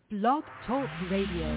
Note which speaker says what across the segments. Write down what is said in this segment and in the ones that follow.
Speaker 1: Blog Talk Radio.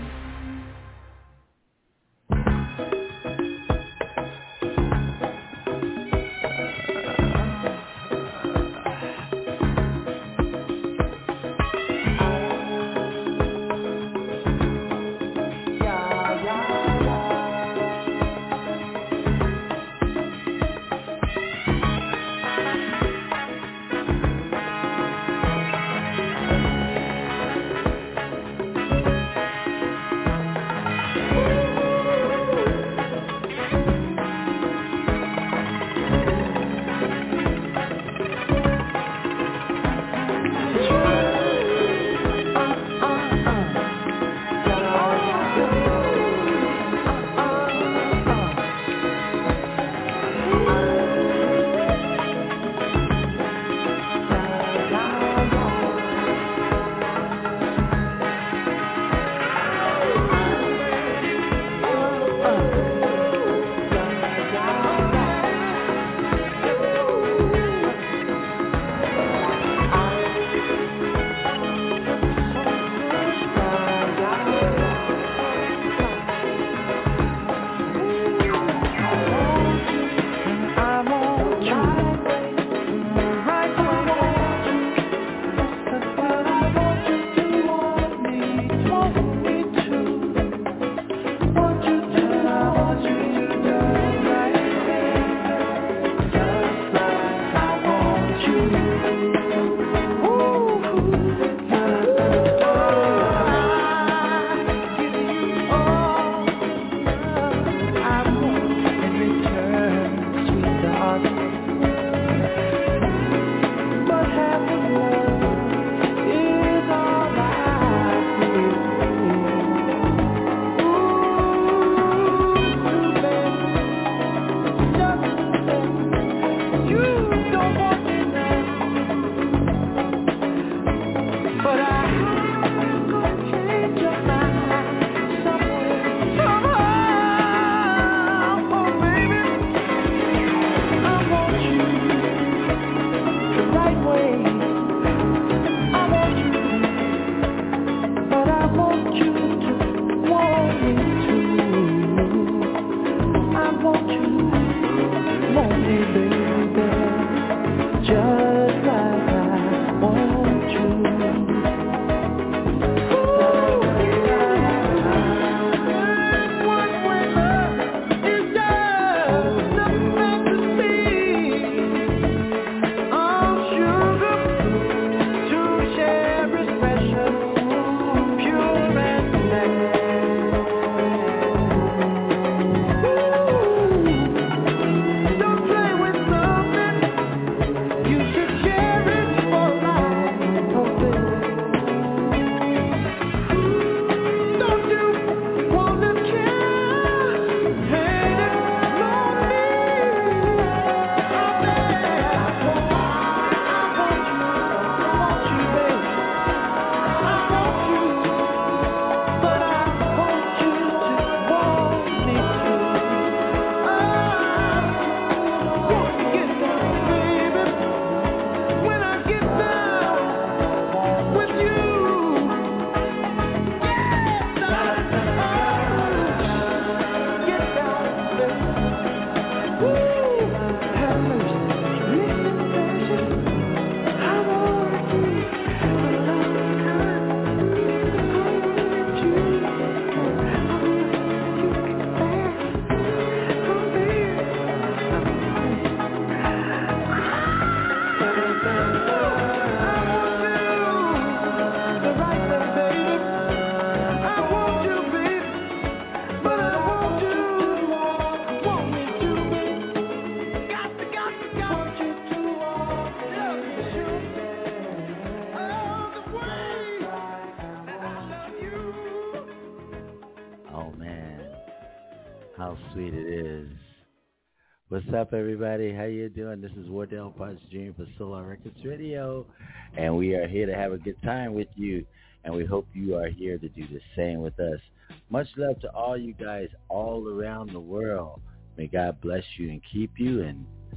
Speaker 2: What's up, everybody? How you doing? This is Wardell Potts Jr. for Solar Records Radio, and we are here to have a good time with you, and we hope you are here to do the same with us. Much love to all you guys all around the world. May God bless you and keep you, and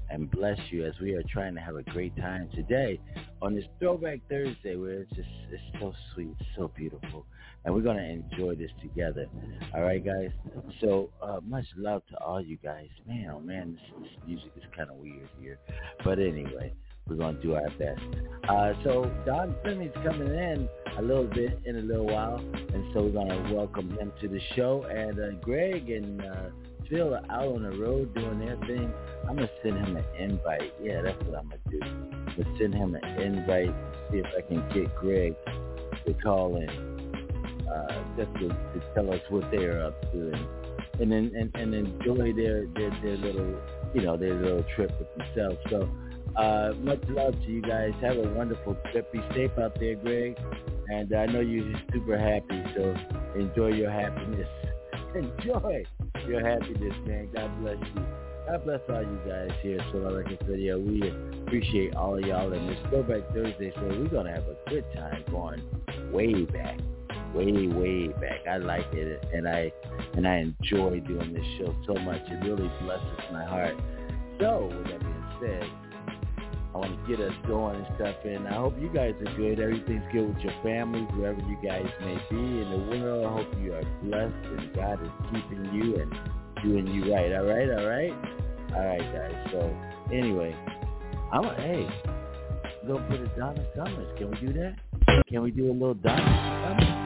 Speaker 2: and bless you as we are trying to have a great time today on this Throwback Thursday where it's so sweet, so beautiful, and we're going to enjoy this together. All right, guys? So much love to all you guys. Man, oh man, this music is kind of weird here. But anyway, we're going to do our best. So Don Fleming's coming in a little bit in a little while, and so we're going to welcome him to the show. And Greg and Phil are out on the road doing their thing. I'm going to send him an invite. Yeah, that's what I'm going to do. I'm going to send him an invite, see if I can get Greg to call in, just to tell us what they're up to and enjoy their little, their little trip with themselves. So much love to you guys. Have a wonderful trip. Be safe out there, Greg. And I know you're super happy, so enjoy your happiness. Enjoy your happiness, man. God bless you. God bless all you guys here at Solar Records Radio. We appreciate all of y'all in this Throwback Thursday, so we're going to have a good time going way back. Way back. I like it, and I enjoy doing this show so much. It really blesses my heart. So, with that being said, I want to get us going and stuff, and I hope you guys are good. Everything's good with your families, wherever you guys may be in the world. I hope you are blessed, and God is keeping you and doing you right. All right, guys. So, anyway, hey, go put a Donna Summers. Can we do that? Can we do a little Donna Summers?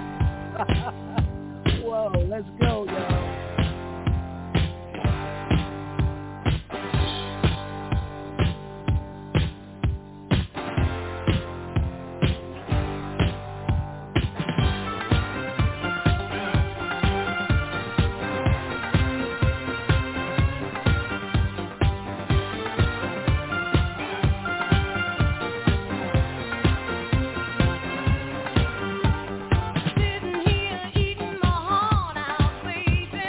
Speaker 2: Whoa, let's go, y'all.
Speaker 3: Sitting here eating my heart out, baby.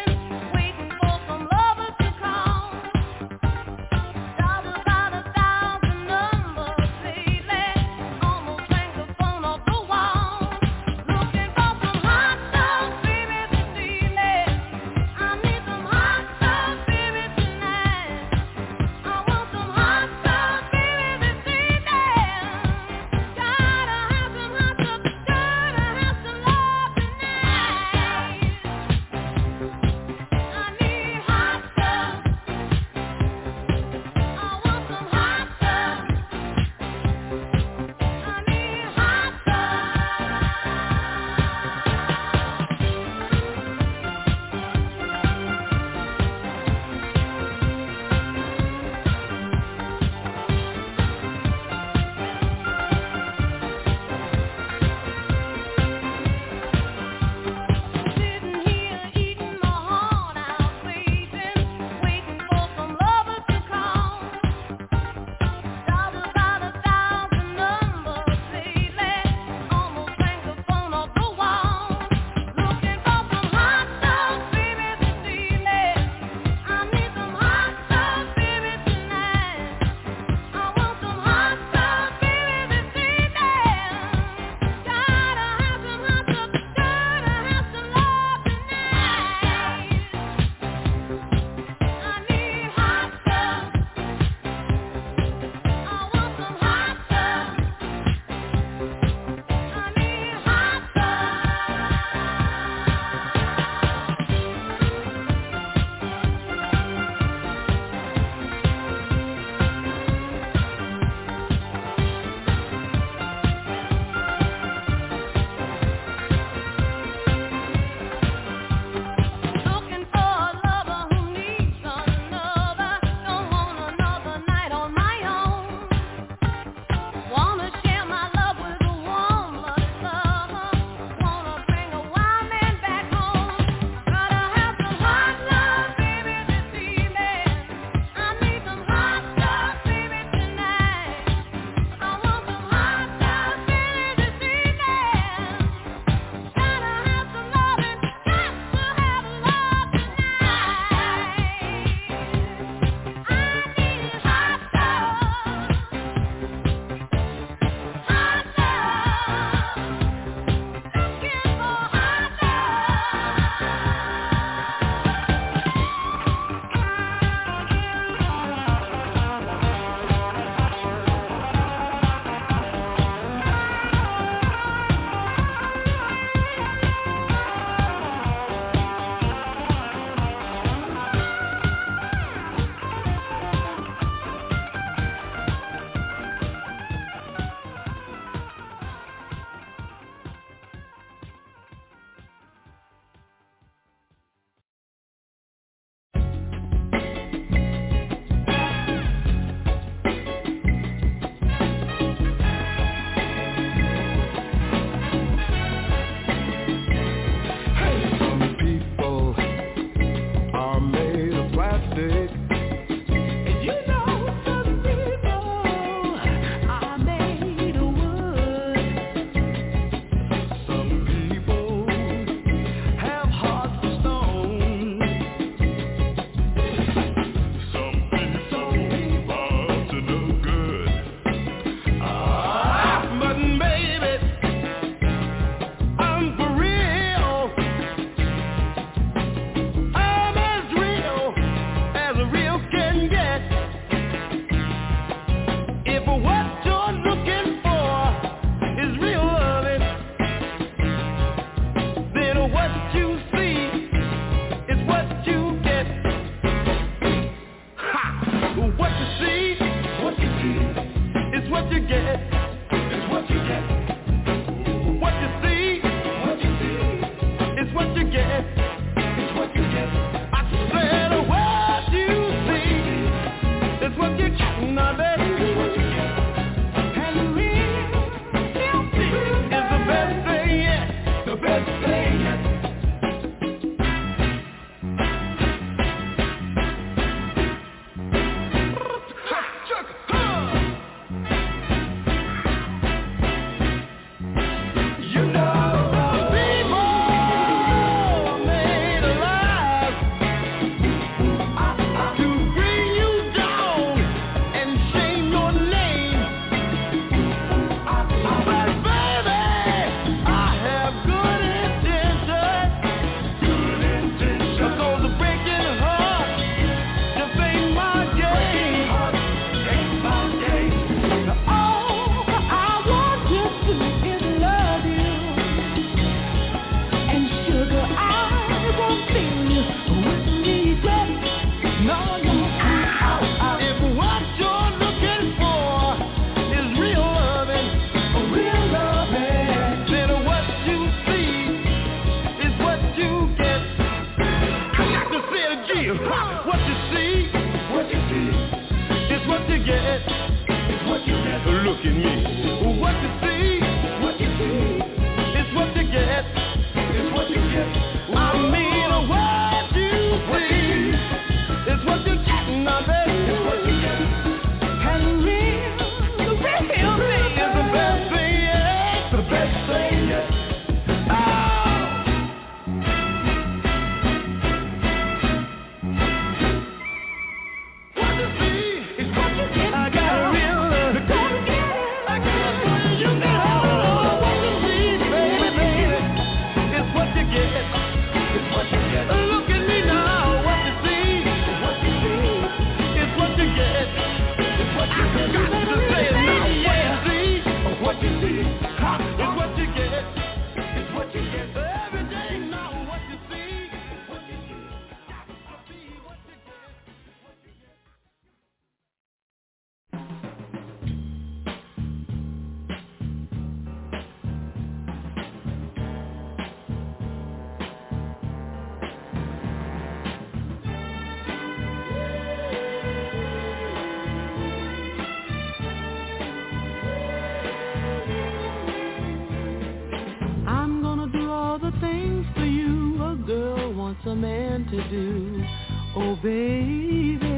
Speaker 3: baby,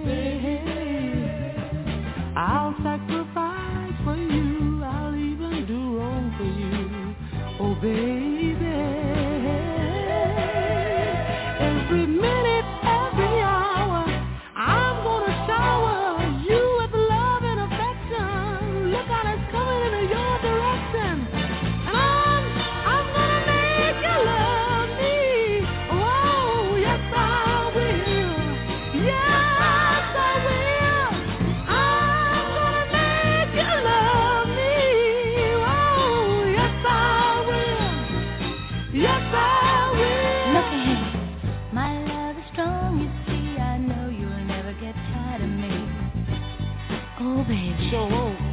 Speaker 3: I'll sacrifice for you, I'll even do wrong for you, oh baby. Every minute, every hour, I'm gonna shower you with love and affection. Look out, it's coming in your direction. And I'm gonna make you love me. Oh, yes I will. Yes I will. I'm gonna make you love me. Oh, yes I will. Yes I will.
Speaker 4: Look ahead, my love is strong, you see, I know you'll never get tired of me. Oh baby,
Speaker 3: So,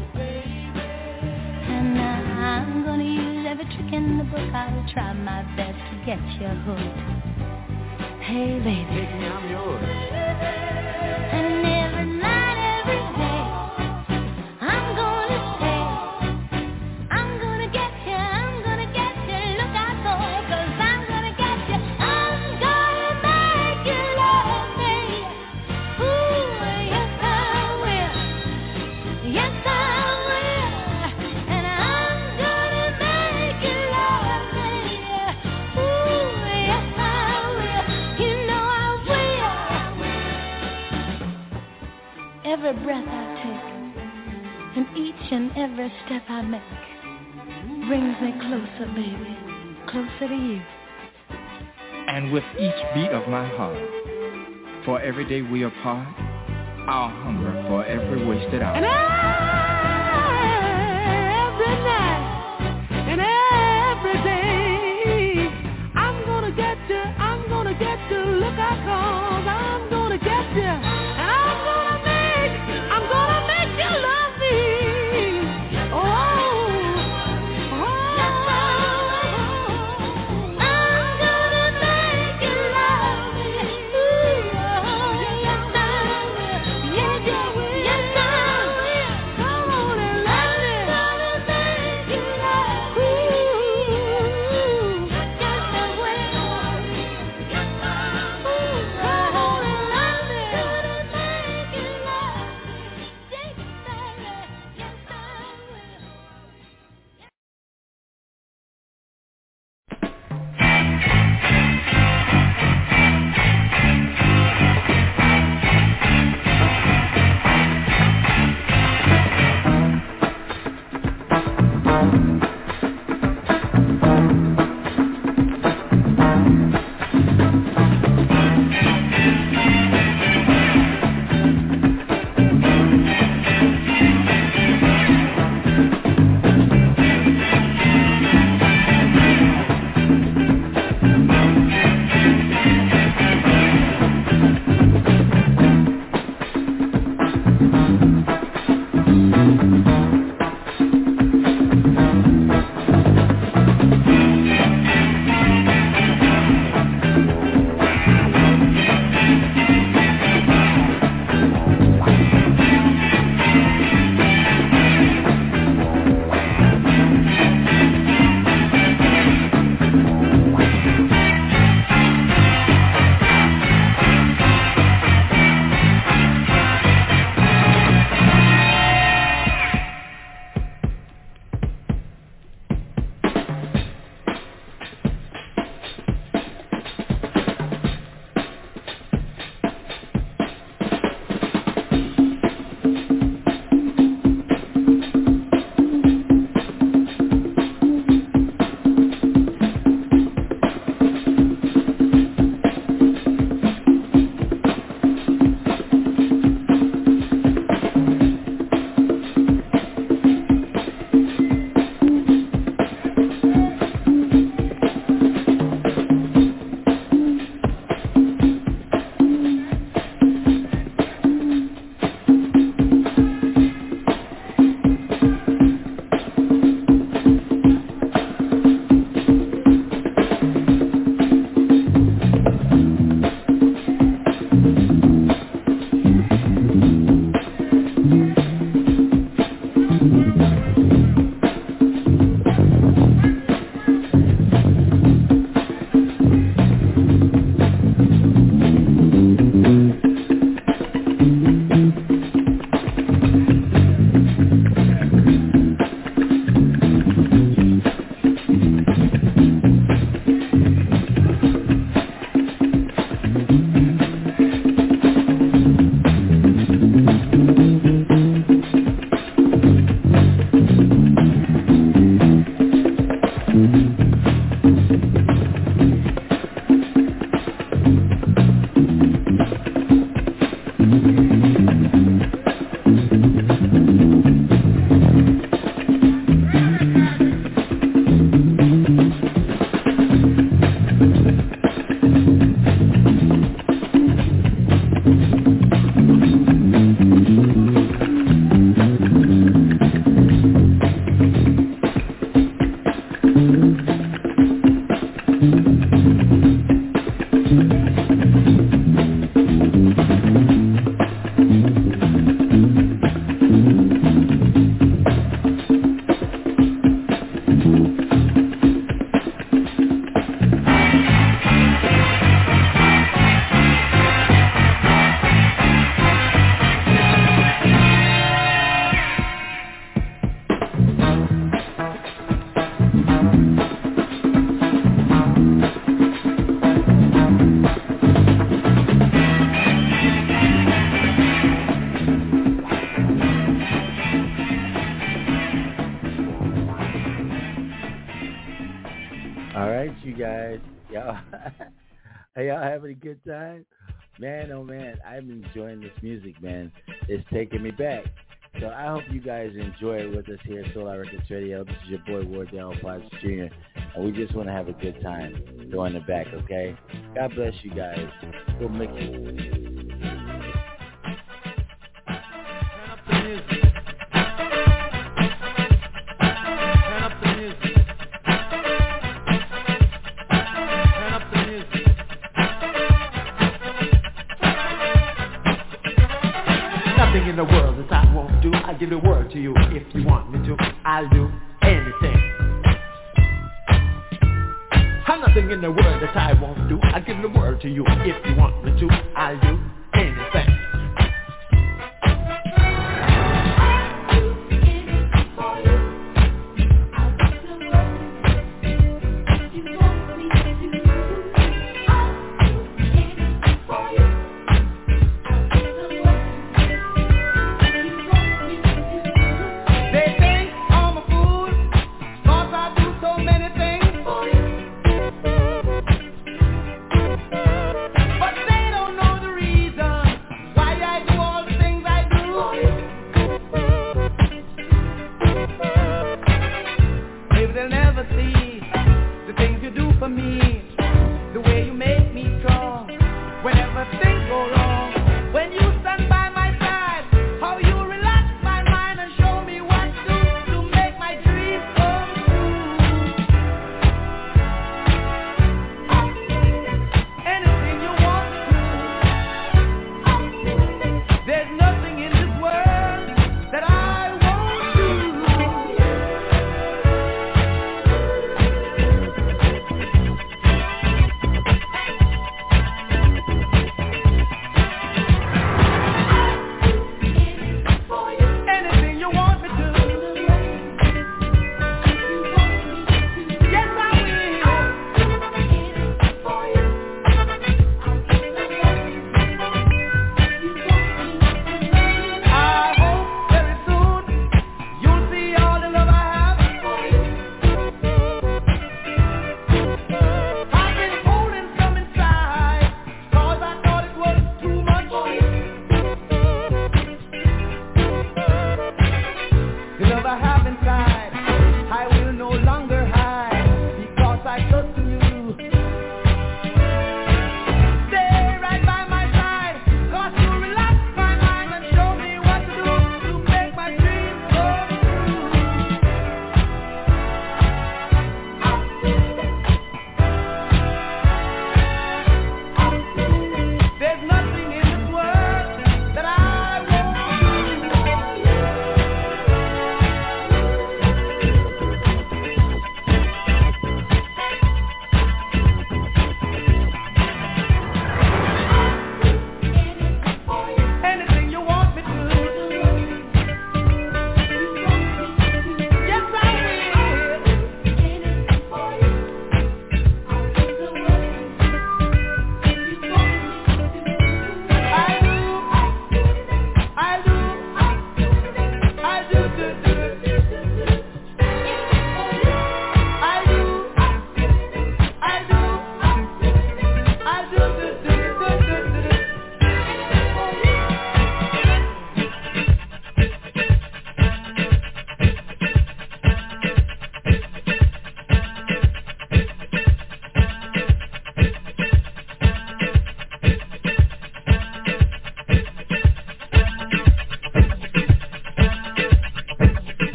Speaker 4: and I'm gonna use every trick in the book, I'll try my best to get you hooked. Hey baby,
Speaker 3: take me, I'm yours.
Speaker 4: and every night, every day, I'm gonna stay. I'm gonna get you, look out for, 'cause I'm gonna get you. I'm gonna make you love me. Ooh, yes I will. Yes I will. And I'm gonna make you love me. Ooh, yes I will. You know I will. Every breath I take and each and every step I make brings me closer, baby, closer to you.
Speaker 5: And with each beat of my heart, for every day we apart, I'll hunger for every wasted hour.
Speaker 3: And every night and every day, I'm gonna get you, look out, 'cause I'm gonna get you, and I'm gonna make you love me. Oh, I'm gonna make you love me. Ooh, yes I will. Yes I will.
Speaker 2: All right, you guys. Y'all, are y'all having a good time? Man, oh man, I'm enjoying this music, man. It's taking me back. So I hope you guys enjoy it with us here at Solar Records Radio. This is your boy Wardell Potts Jr. And we just want to have a good time throwing it back, okay? God bless you guys. Go mix it.
Speaker 6: In the world that I won't do, I give the word to you. If you want me to, I'll do anything. I'm nothing in the world that I won't do. I give the word to you. If you want me to, I'll do anything.
Speaker 3: But they don't know the reason.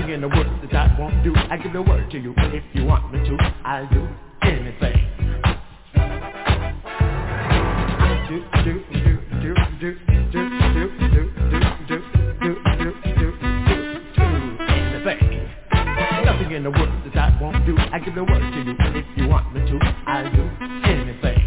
Speaker 6: Nothing in the world that I won't do. I give the word to you. If you want me to, I'll do anything. Do do do do do do do do do do anything. Nothing in the world that I won't do. I give the word to you. If you want me to, I'll do anything.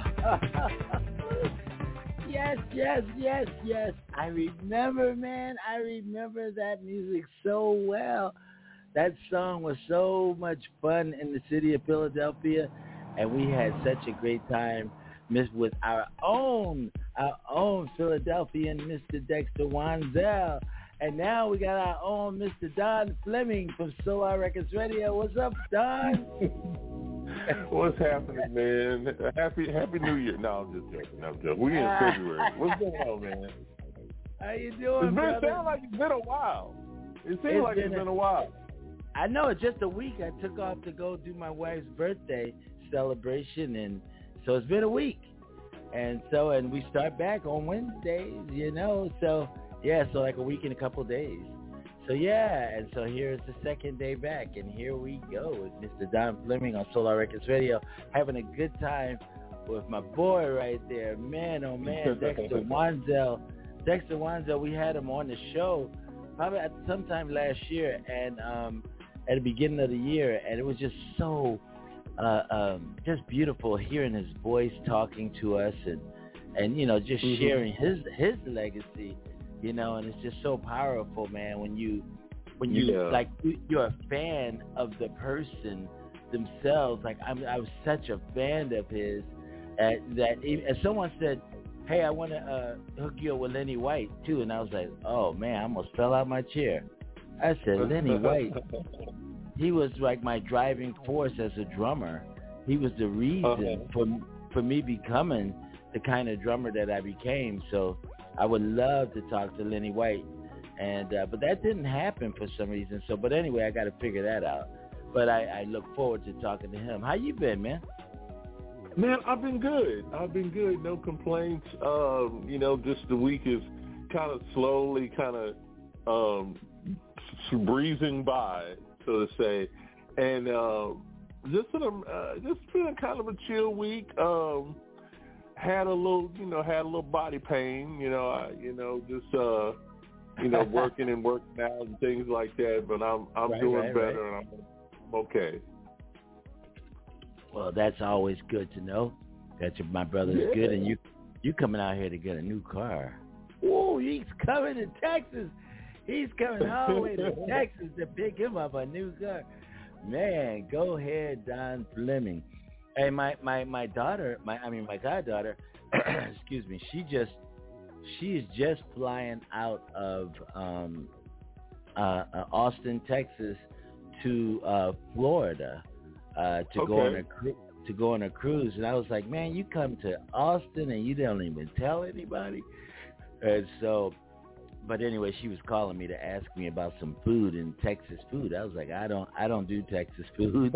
Speaker 2: Yes. I remember, man. I remember that music so well. That song was so much fun in the city of Philadelphia, and we had such a great time with our own Philadelphian Mr. Dexter Wanzel. And now we got our own Mr. Don Fleming from Solar Records Radio. What's up, Don?
Speaker 7: What's happening, man? Happy New Year. No, I'm just joking. We in February. What's going on, man?
Speaker 2: How you doing, brother?
Speaker 7: It sounds like it's been a while. It seems like it's been a while.
Speaker 2: I know, it's just a week. I took off to go do my wife's birthday celebration, and so it's been a week. And we start back on Wednesdays, so like a week and a couple of days. So and so here's the second day back, and here we go with Mr. Don Fleming on Solar Records Radio, having a good time with my boy right there, man, oh man, Dexter Wanzel. Dexter Wanzel, we had him on the show probably at sometime last year, and at the beginning of the year, and it was just so just beautiful hearing his voice talking to us, and just sharing his legacy. And it's just so powerful, man, when you like you're a fan of the person themselves. Like I was such a fan of his that if someone said, "Hey, I want to hook you up with Lenny White too," and I was like, "Oh man, I almost fell out my chair." I said, "Lenny White, he was like my driving force as a drummer. He was the reason for me becoming the kind of drummer that I became." So I would love to talk to Lenny White, and but that didn't happen for some reason. So, but anyway, I got to figure that out. But I look forward to talking to him. How you been, man?
Speaker 7: Man, I've been good. No complaints. Just the week is kind of slowly breezing by, so to say, and just been kind of a chill week. Had a little body pain, working and working out and things like that. But I'm doing better, and I'm okay.
Speaker 2: Well, that's always good to know that my brother's good, and you coming out here to get a new car. Whoa, he's coming to Texas. He's coming all the way to Texas to pick him up a new car. Man, go ahead, Don Fleming. Hey, my daughter, my goddaughter, excuse me, she's just flying out of Austin, Texas, to Florida to go on a cruise. And I was like, man, you come to Austin and you don't even tell anybody. And so, but anyway, she was calling me to ask me about some food and Texas food. I was like, I don't do Texas food.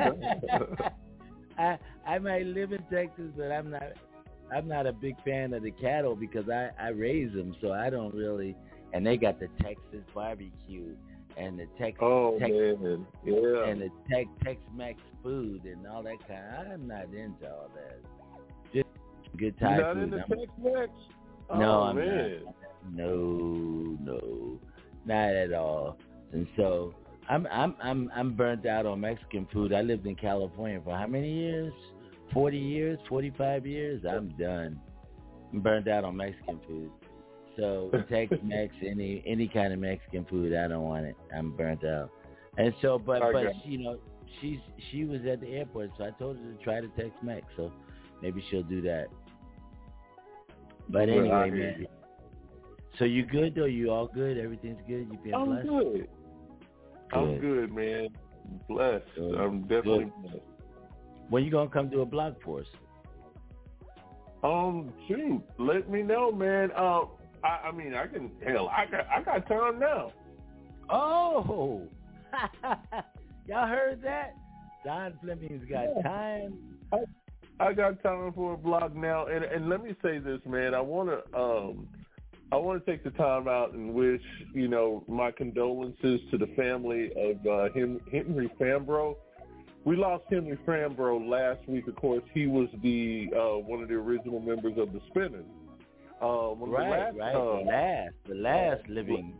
Speaker 2: I might live in Texas, but I'm not a big fan of the cattle because I raise them, so I don't really. And they got the Texas barbecue and the
Speaker 7: man, yeah,
Speaker 2: and the Tex-Mex food and all that kind. I'm not into all that. Just good Thai
Speaker 7: You're not
Speaker 2: food.
Speaker 7: Into Tex-Mex?
Speaker 2: No, I'm
Speaker 7: man.
Speaker 2: not. No, not at all. And so I'm burnt out on Mexican food. I lived in California for how many years? 40 years, 45 years? I'm done. I'm burnt out on Mexican food. So Tex-Mex, any kind of Mexican food, I don't want it. I'm burnt out. And so, but she was at the airport, so I told her to try the Tex-Mex. So maybe she'll do that. But anyway, man. So you good though? You all good? Everything's good? You being blessed?
Speaker 7: Good. I'm good, man. Blessed. Good. I'm definitely blessed.
Speaker 2: When you gonna come do a blog for us?
Speaker 7: Shoot, let me know, man. I mean, I can. Hell, I got time now.
Speaker 2: Oh, y'all heard that? Don Fleming's got time.
Speaker 7: I got time for a blog now, and let me say this, man. I want to take the time out and wish, my condolences to the family of Henry Fambro. We lost Henry Fambro last week. Of course, he was the one of the original members of the Spinners.
Speaker 2: The last living.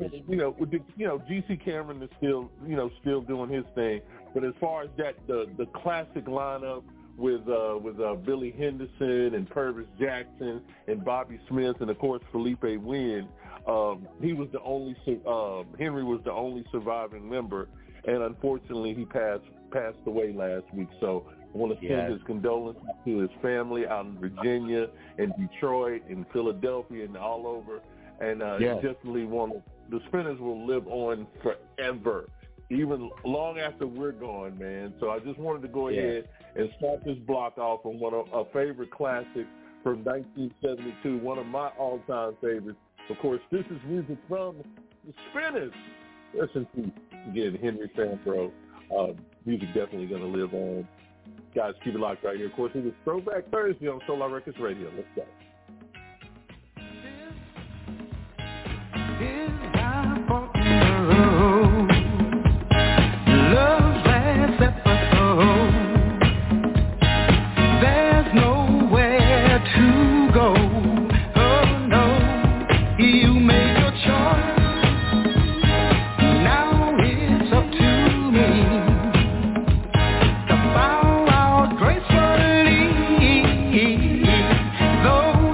Speaker 7: G.C. Cameron is still doing his thing. But as far as that, the classic lineup with Billy Henderson and Purvis Jackson and Bobby Smith and of course Felipe Wynn. He was the only Henry was the only surviving member, and unfortunately he passed away last week. So I want to send his condolences to his family out in Virginia and Detroit and Philadelphia and all over. And definitely the Spinners will live on forever, even long after we're gone, man. So I just wanted to go ahead and start this block off on one of a favorite classic from 1972, one of my all-time favorites. Of course, this is music from the Spinners. Listen to, again, Henry Sambro. Music definitely going to live on. Guys, keep it locked right here. Of course, it is Throwback Thursday on Solar Records Radio. Let's go.
Speaker 8: Though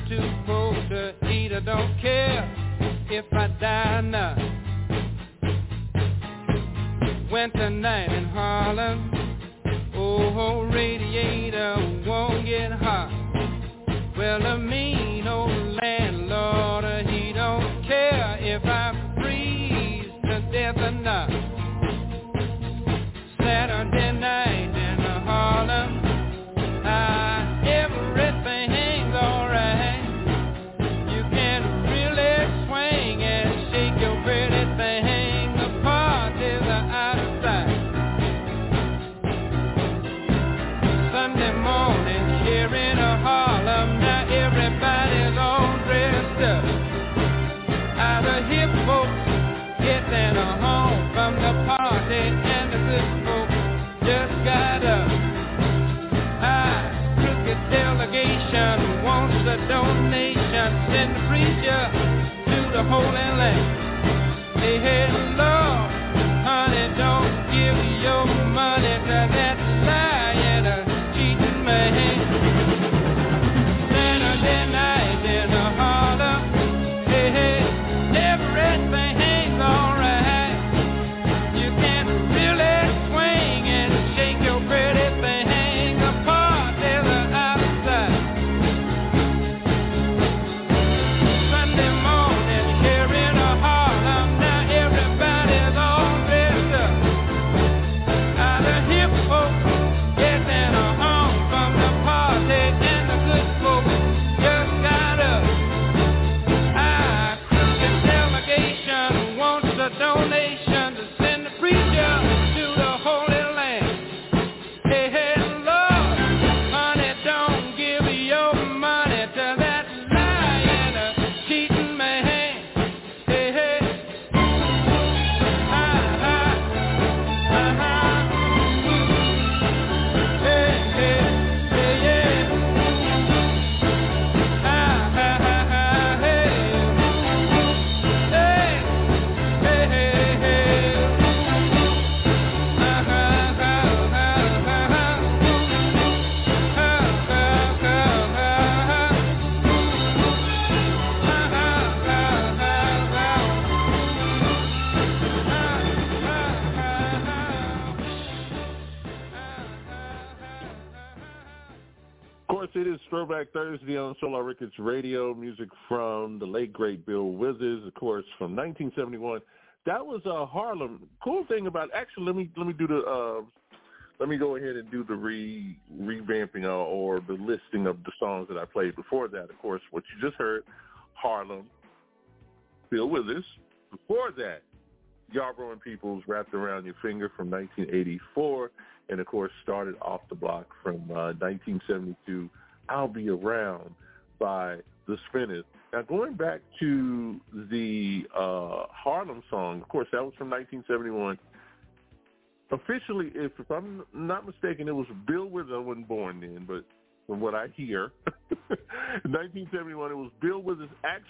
Speaker 8: too poor to eat. I don't care if I die now. Winter night in Harlem. Oh, radiator won't get hot. Well, a mean old landlord, he don't care if I freeze to death or not. Saturday night in Harlem, everything's alright. You can really swing and shake your pretty thing. The parties are outside. Sunday morning here in Harlem, now everybody's all dressed up. All the hip folks getting home from the party, and the good folks just got up. Crooked delegation wants a donation. Send the preacher to the Holy Land. Say, hey, Lord, honey, don't give your money to that lying, cheating man. Saturday night in Harlem, hey, everything's alright. You can really swing and shake your pretty thing. The parties are outside. Sunday morning here in Harlem, now everybody's all dressed up. All the hip folks getting home from the party, and the good folks just got up. Crooked delegation wants a donation to send the preacher to the Holy Land. Hey, Lord, honey, don't give your money to that lying, cheating man. Hey, hey, hey, hey, yeah.
Speaker 7: Of course, it is Throwback Thursday on Solar Records Radio. Music from the late, great Bill Withers, of course, from 1971. That was Harlem. Cool thing about, actually, let me do the, let me go ahead and do the revamping or the listing of the songs that I played before that. Of course, what you just heard, Harlem, Bill Withers. Before that, Yarborough and Peoples, Wrapped Around Your Finger from 1984. And, of course, started off the block from 1972, I'll Be Around by the Spinners. Now, going back to the Harlem song, of course, that was from 1971. Officially, if I'm not mistaken, it was Bill Withers. I wasn't born then, but from what I hear, in 1971, it was Bill Withers'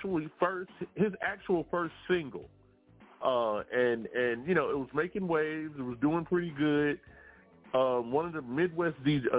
Speaker 7: his actual first single. And you know, it was making waves. It was doing pretty good. One of the Midwest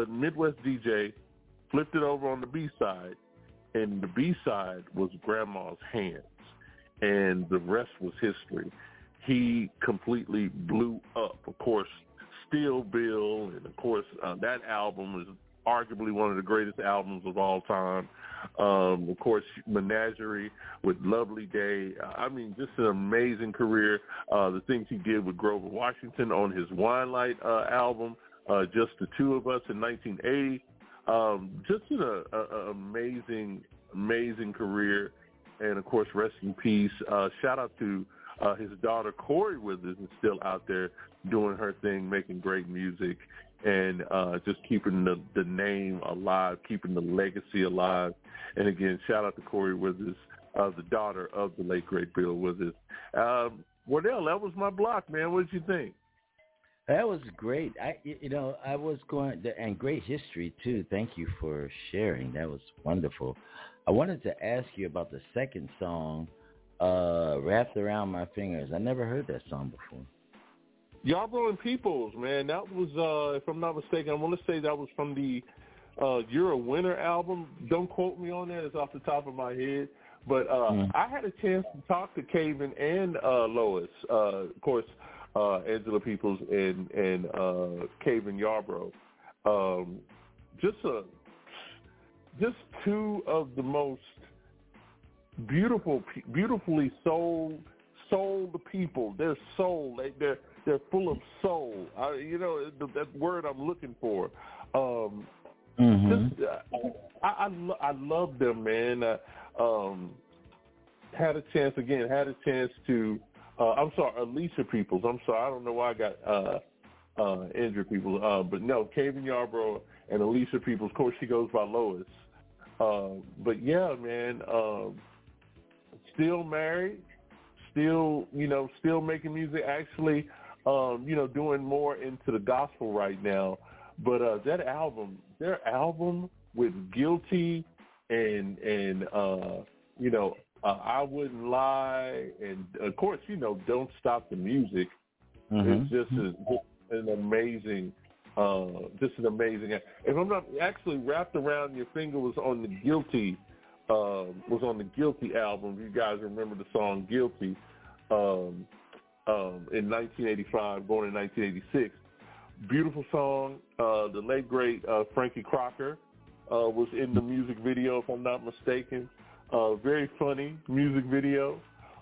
Speaker 7: DJ flipped it over on the B-side, and the B-side was Grandma's Hands, and the rest was history. He completely blew up. Of course, Still Bill, and of course, that album is arguably one of the greatest albums of all time. Of course, Menagerie with Lovely Day. I mean, just an amazing career. The things he did with Grover Washington on his Wine Light album, Just the Two of Us in 1980. Just an amazing career. And, of course, rest in peace. Shout out to his daughter, Corey Withers, is still out there doing her thing, making great music, and just keeping the name alive, keeping the legacy alive. And, again, shout out to Corey Withers, the daughter of the late, great Bill Withers. Wardell, that was my block, man. What did you think?
Speaker 2: That was great. I was going to, and great history too. Thank you for sharing. That was wonderful. I wanted to ask you about the second song, Wrapped Around My Fingers. I never heard that song before. Yarborough
Speaker 7: and Peoples, man. That was, if I'm not mistaken, I want to say that was from the You're a Winner album. Don't quote me on that. It's off the top of my head. But I had a chance to talk to Caven and Lois, of course, Angela Peoples and Caven Yarbrough. Just two of the most beautifully souled people. They're soul. They're full of soul. That word I'm looking for. I love them, man. Had a chance to. I'm sorry, Alicia Peoples. I'm sorry, I don't know why I got Andrew Peoples. But no, Caven Yarbrough and Alicia Peoples. Of course, she goes by Lois. But yeah, man. Still married. Still making music. Actually, doing more into the gospel right now. But their album with Guilty and I Wouldn't Lie, and of course, Don't Stop the Music. It's just an amazing. If I'm not actually, Wrapped Around Your Finger was on the Guilty. Was on the Guilty album. You guys remember the song Guilty in 1985, born in 1986. Beautiful song. The late, great Frankie Crocker was in the music video, if I'm not mistaken. Very funny music video.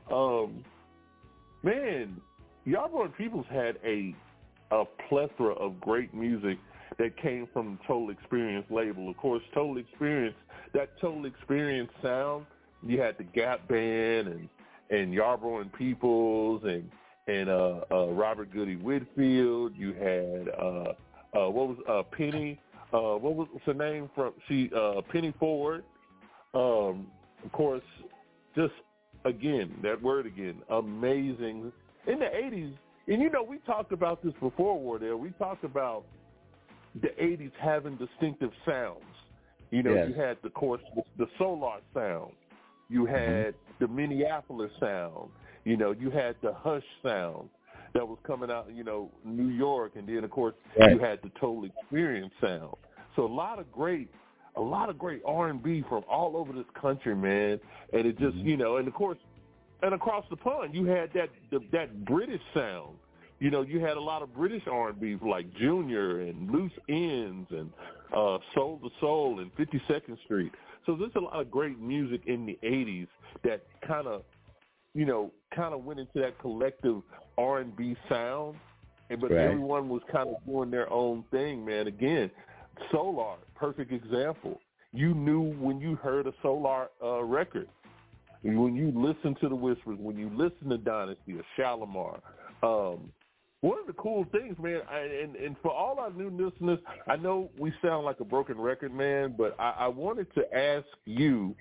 Speaker 7: Man, Yarbrough and Peoples had a plethora of great music that came from the Total Experience label. Of course, that Total Experience sound, you had the Gap Band and Yarbrough and Peoples and Robert Goody Whitfield. You had Penny. What was her name from? Penny Ford. Of course, just again, that word again, amazing. In the 80s, and we talked about this before, Wardell. We talked about the 80s having distinctive sounds. You had, of course, the Solar sound. You had the Minneapolis sound. You had the Hush sound that was coming out, New York. And then, of course, you had the Total Experience sound. So a lot of great R&B from all over this country, man. And it just, and of course, and across the pond, you had that British sound. You had a lot of British R&B like Junior and Loose Ends and Soul to Soul and 52nd Street. So there's a lot of great music in the 80s that kind of went into that collective R&B sound. But everyone was kind of doing their own thing, man. Again, Solar, perfect example. You knew when you heard a Solar record. When you listen to the Whispers, when you listen to Dynasty or Shalimar, one of the cool things, man, and for all our new listeners, I know we sound like a broken record, man, but I wanted to ask you,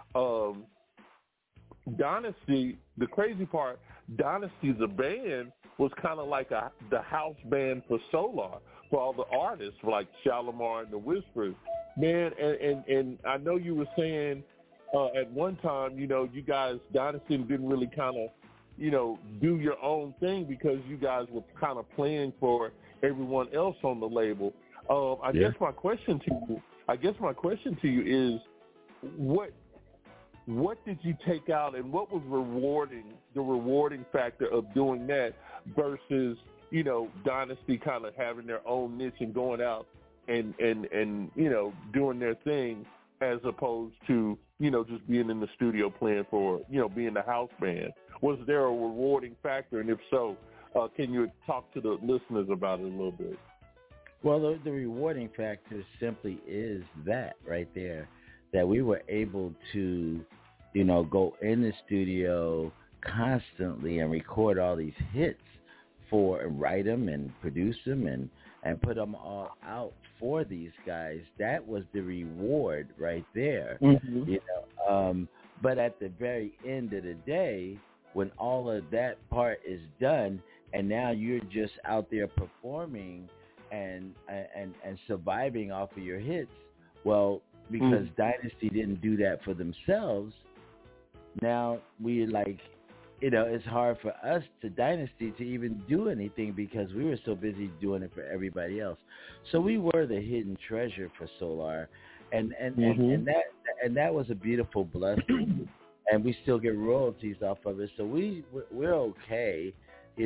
Speaker 7: Dynasty, the crazy part, Dynasty, the band, was kind of like the house band for Solar, for all the artists like Shalimar and the Whispers. Man, and I know you were saying at one time, you guys, Dynasty didn't really kind of, do your own thing because you guys were kind of playing for everyone else on the label. I guess my question to you is, what did you take out, and what was the rewarding factor of doing that versus, Dynasty kind of having their own niche and going out and doing their thing, as opposed to, just being in the studio playing for, being the house band? Was there a rewarding factor? And if so, can you talk to the listeners about it a little bit?
Speaker 2: Well, the rewarding factor simply is that right there, that we were able to, go in the studio constantly and record all these hits and write them and produce them and put them all out for these guys. That was the reward right there. But at the very end of the day, when all of that part is done and now you're just out there performing and surviving off of your hits, well, because Dynasty didn't do that for themselves, now we're like, it's hard for us to Dynasty to even do anything because we were so busy doing it for everybody else. So we were the hidden treasure for Solar, and that was a beautiful blessing, and we still get royalties off of it. So we're okay,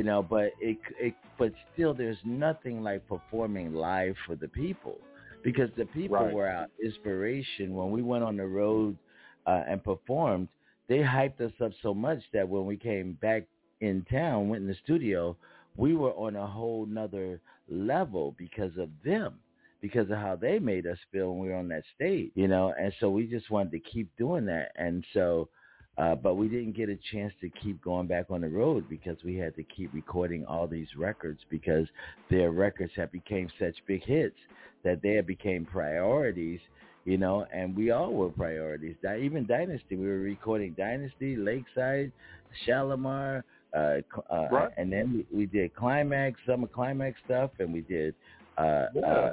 Speaker 2: but still there's nothing like performing live for the people, because the people were our inspiration when we went on the road and performed. They hyped us up so much that when we came back in town, went in the studio, we were on a whole nother level because of them, because of how they made us feel when we were on that stage, and so we just wanted to keep doing that. And so, but we didn't get a chance to keep going back on the road because we had to keep recording all these records, because their records have became such big hits that they have became priorities. And we all were priorities. Even Dynasty, we were recording Dynasty, Lakeside, Shalimar, and then we did Climax, Summer Climax stuff, and we did, it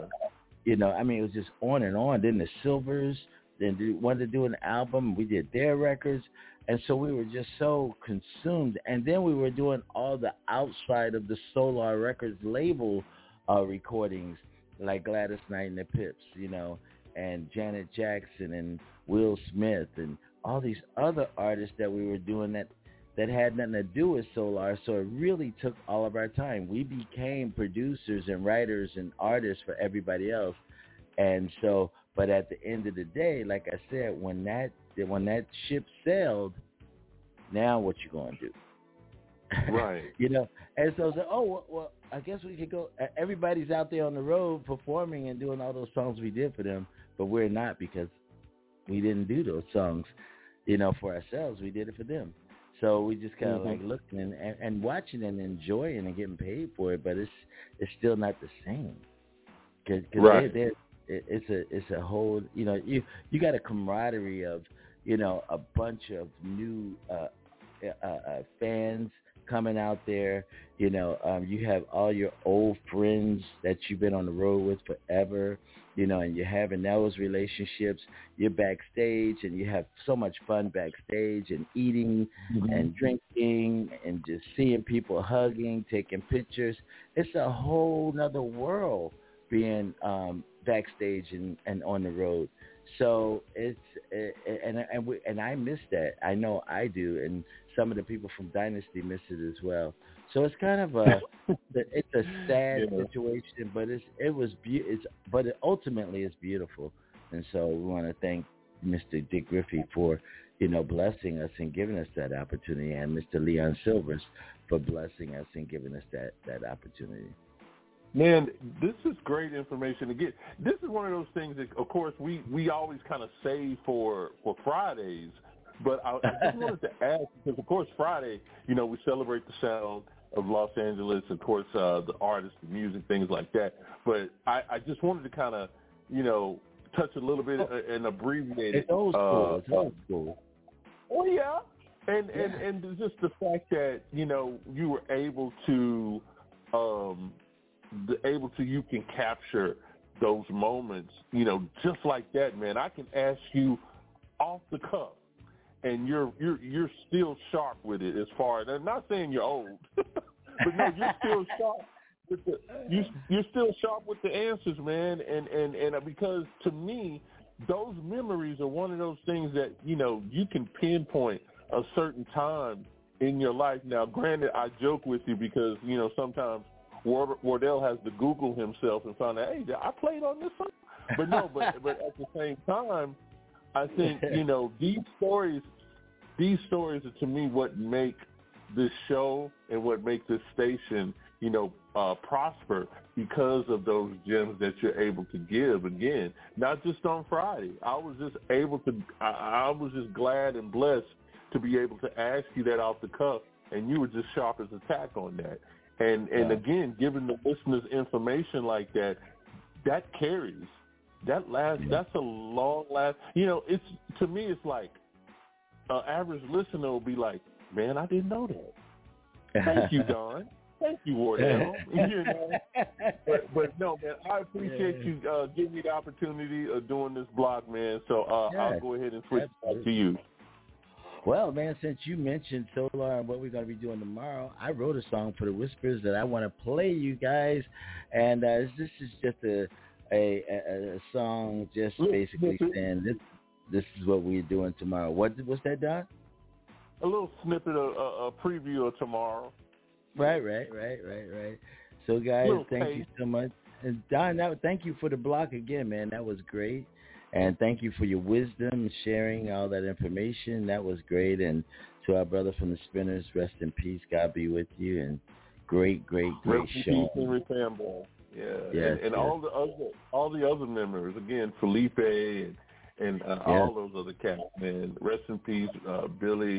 Speaker 2: was just on and on. Then the Silvers, then wanted to do an album. We did their records, and so we were just so consumed. And then we were doing all the outside of the Solar Records label recordings, like Gladys Knight and the Pips, and Janet Jackson and Will Smith and all these other artists that we were doing that had nothing to do with Solar. So it really took all of our time. We became producers and writers and artists for everybody else. And so, but at the end of the day, like I said, when that ship sailed, now what you gonna do?
Speaker 7: Right.
Speaker 2: And so it's like, well, I guess we could go. Everybody's out there on the road performing and doing all those songs we did for them, but we're not, because we didn't do those songs, for ourselves. We did it for them. So we just kind of like looking and watching and enjoying and getting paid for it, but it's still not the same. Cause it's a whole, you got a camaraderie of, a bunch of new fans coming out there. You have all your old friends that you've been on the road with forever, and you're having those relationships. You're backstage, and you have so much fun backstage and eating and drinking and just seeing people hugging, taking pictures. It's a whole nother world being backstage and on the road. So and I miss that. I know I do, and some of the people from Dynasty miss it as well. So it's kind of it's a sad situation, but but it ultimately is beautiful. And so we want to thank Mr. Dick Griffey for, blessing us and giving us that opportunity, and Mr. Leon Silvers for blessing us and giving us that opportunity.
Speaker 7: Man, this is great information. Again, this is one of those things that, of course, we always kind of save for Fridays. But I just wanted to ask, because, of course, Friday, we celebrate the sound of Los Angeles, of course, the artists, the music, things like that. But I just wanted to kind of, touch a little bit and abbreviate it.
Speaker 2: It's old school. It's old school.
Speaker 7: Oh, yeah. And just the fact that, you were able to you can capture those moments, just like that, man. I can ask you off the cuff, and you're still sharp with it. As far as, I'm not saying you're old, but no, you're still sharp with you're still sharp with the answers, man. And because to me, those memories are one of those things that you can pinpoint a certain time in your life. Now, granted, I joke with you because sometimes Wardell has to Google himself and find out, hey, I played on this song. But no, but at the same time, I think, these stories are, to me, what make this show and what make this station, prosper, because of those gems that you're able to give. Again, not just on Friday. I was just glad and blessed to be able to ask you that off the cuff, and you were just sharp as a tack on that. And again, giving the listeners information like that carries. That's a long last. It's, to me, it's like an average listener will be like, man, I didn't know that. Thank you, Don. Thank you, Wardell. But no, man, I appreciate you giving me the opportunity of doing this blog, man. So I'll go ahead and switch back to you.
Speaker 2: Well, man, since you mentioned Solar and what we're going to be doing tomorrow, I wrote a song for the Whispers that I want to play you guys, and this is just a song just basically saying this is what we're doing tomorrow. What's that, Don?
Speaker 7: A little snippet of a preview of tomorrow.
Speaker 2: Right. So, guys, thank you so much. And Don, thank you for the block again, man. That was great. And thank you for your wisdom, sharing all that information. That was great. And to our brother from the Spinners, rest in peace. God be with you. And great show.
Speaker 7: Henry Fanboy. Yeah.
Speaker 2: Yes,
Speaker 7: and all the other members, again, Felipe and all those other cats, man. Rest in peace, Billy.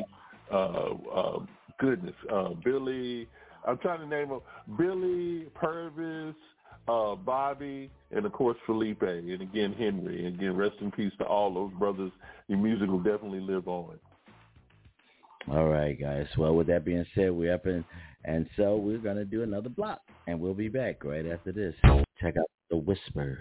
Speaker 7: Billy. I'm trying to name them. Billy, Purvis, Bobby, and of course Felipe, and again Henry. And again, rest in peace to all those brothers. Your music will definitely live on.
Speaker 2: All right, guys. Well, with that being said, we're up and so we're gonna do another block, and we'll be back right after this. Check out the Whispers.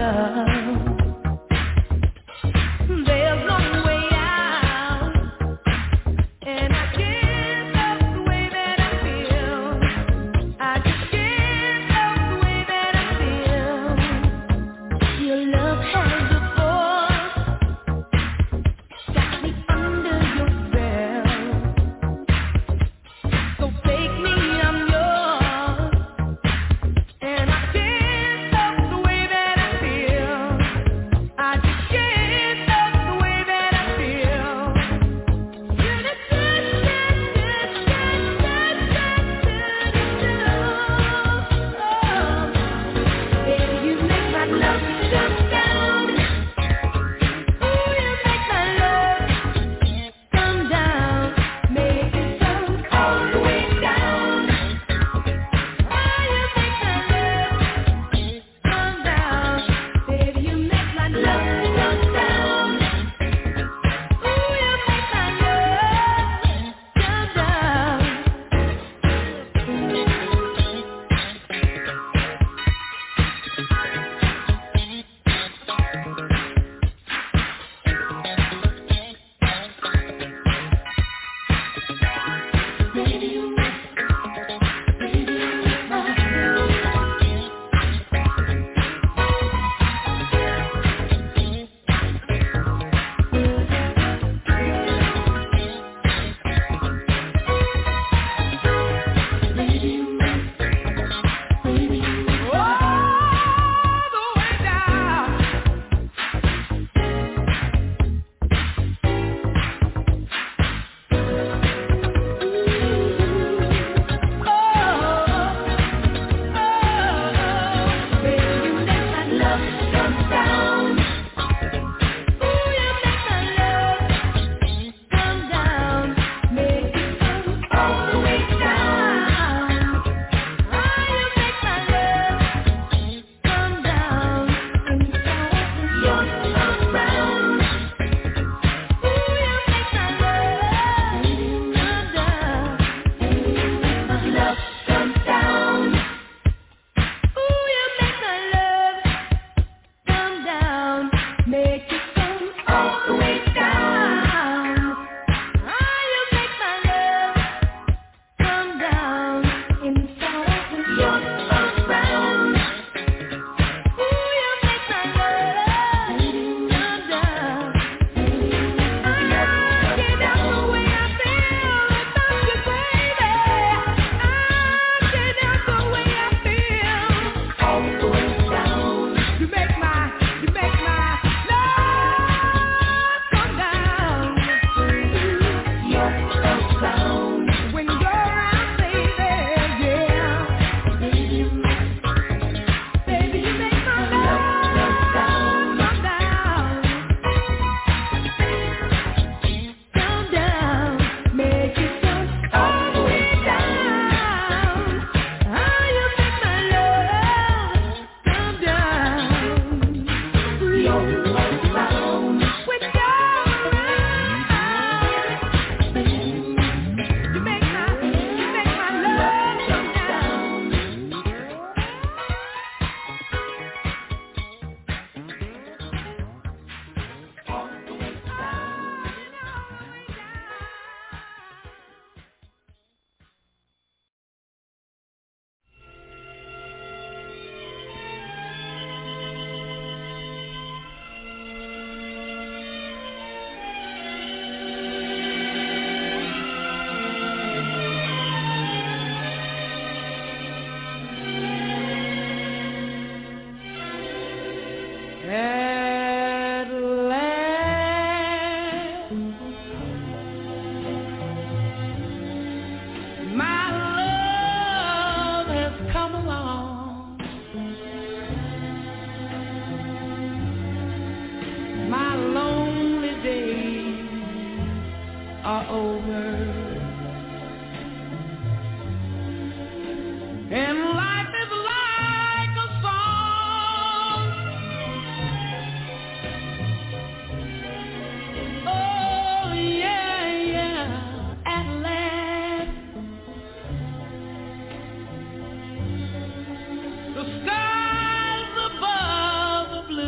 Speaker 3: The skies above the blue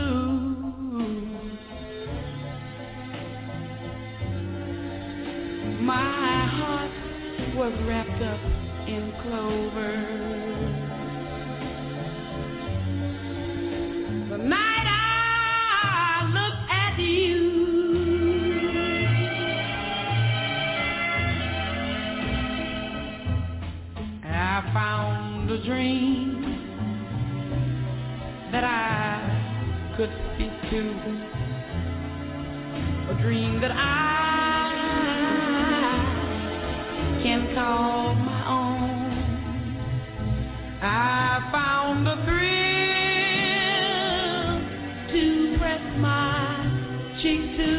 Speaker 8: that I could speak to, a dream that I can call my own. I found a thrill to press my cheek to,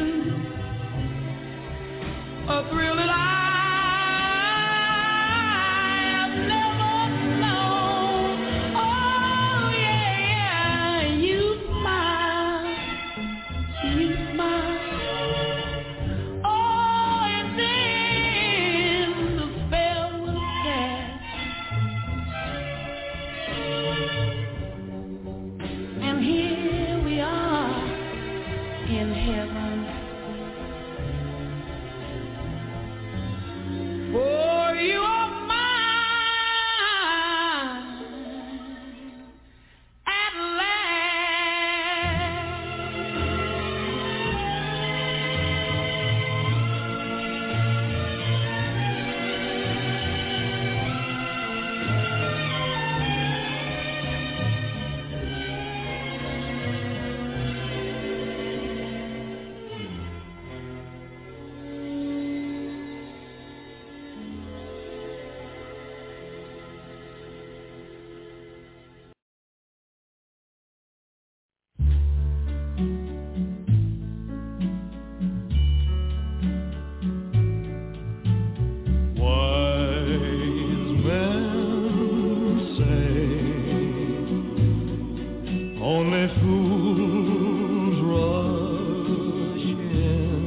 Speaker 8: a thrill that I have never known. Oh yeah, you smile. Oh, and then the spell was cast, and here we are in heaven. For you are mine at last.
Speaker 9: Wise men say only fools rush in,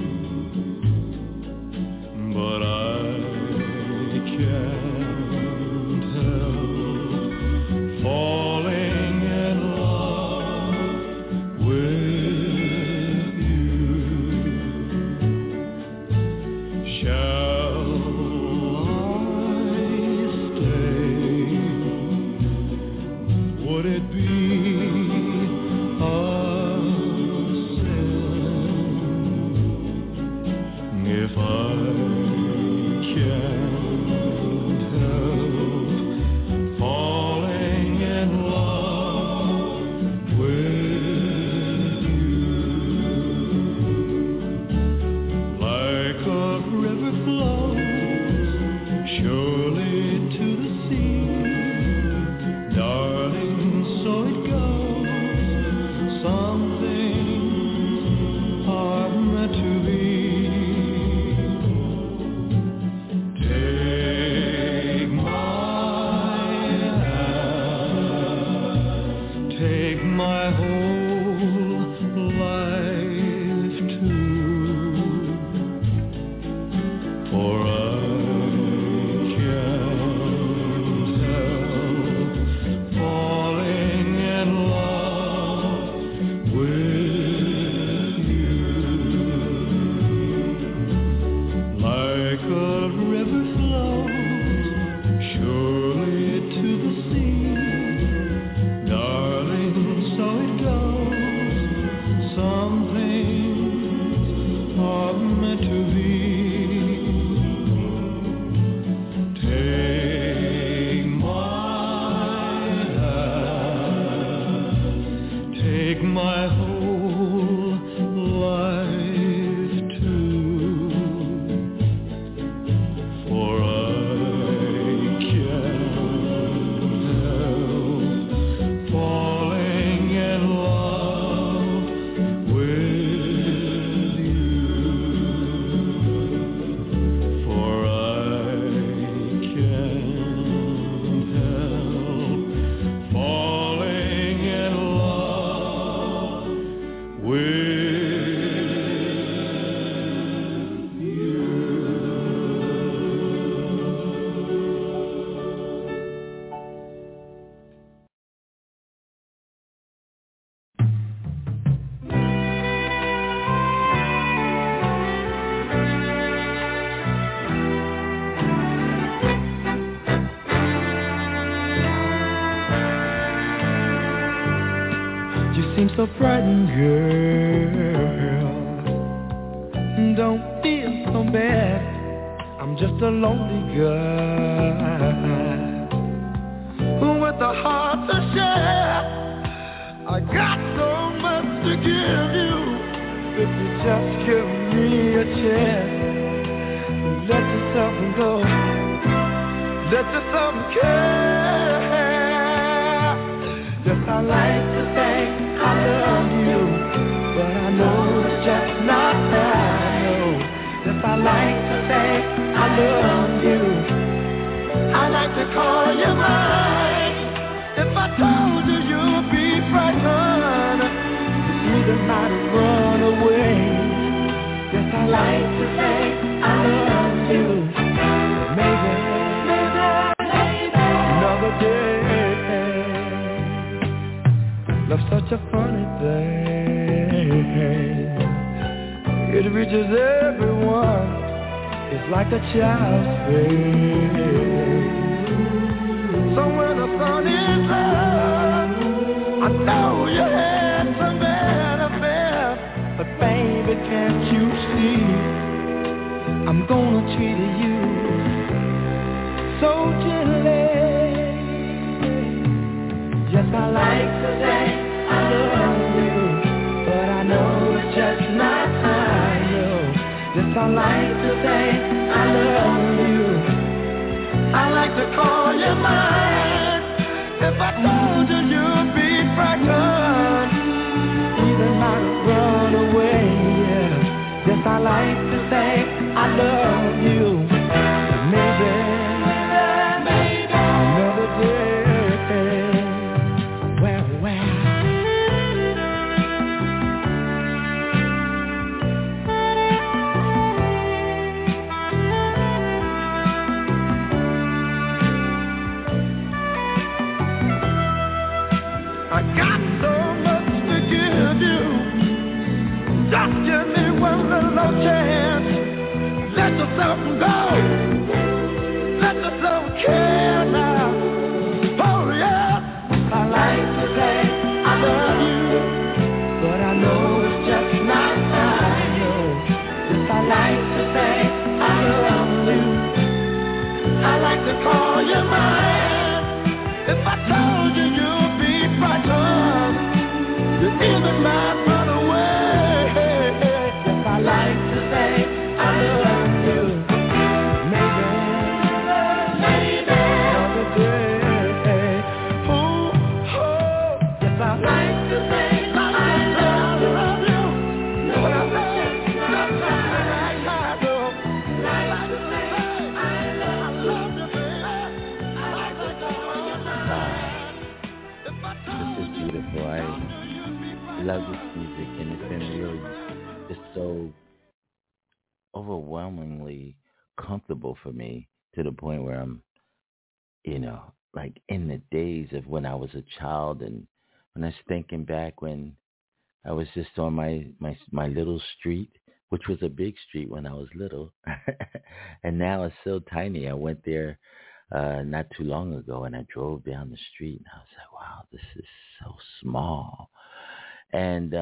Speaker 9: but I can't help falling in love with you. Shall would it be a sin if I can't help falling in love with you? Like a river flows surely to the sea, darling, so it goes. Some things are meant to be. Take my hand, take my whole life too, for I can't help falling in love with you. Like a river flows surely to the sea, darling, so it goes. Some things are meant to be. Take my hand, take my whole life too, for I can't help falling in love with you, for I can't help falling in love with you.
Speaker 8: You seem so frightened, girl. Don't feel so bad. I'm just a lonely guy with a heart to share.
Speaker 9: got so much to give you. If you just give me a chance, let yourself go, let yourself care. Yes, I like to say I love you, but I know it's just not right. Yes, I like to say I love you. I like to call you mine. If I told you you'd be frightened, you either might run away. Yes, I like to say I love you. Maybe another day. Love's such a funny thing. It reaches everyone. It's like a child's face. So when the sun is up, I know you had some bad affairs, but baby, can't you see? I'm gonna treat you so gently. Yes, I like to say I love you, but I know it's just not how. Yes, I like to say I love you. I like to call you mine. If I told you you'd be frightened, even might run away. Yeah. Yes, I like to say I love you. Maybe another day. I got so much to give you. Just give me one little chance. Let yourself go. Let yourself care now. Oh yeah. I like to say I love you, but I know it's just not right. Yes, I like to say I love you. I like to call you mine. If I told you you'd be frightened, you even might run away. Yes, I like to say I love you. Maybe another day. Oh, yes, I like to say I love you. But I know it's not right. I like to say I love you, baby. I like to call you mine.
Speaker 2: This is beautiful. I love this music, and it's been really just so overwhelmingly comfortable for me to the point where I'm, like in the days of when I was a child, and when I was thinking back when I was just on my little street, which was a big street when I was little, and now it's so tiny. I went there not too long ago, and I drove down the street, and I was like, wow, this is so small. And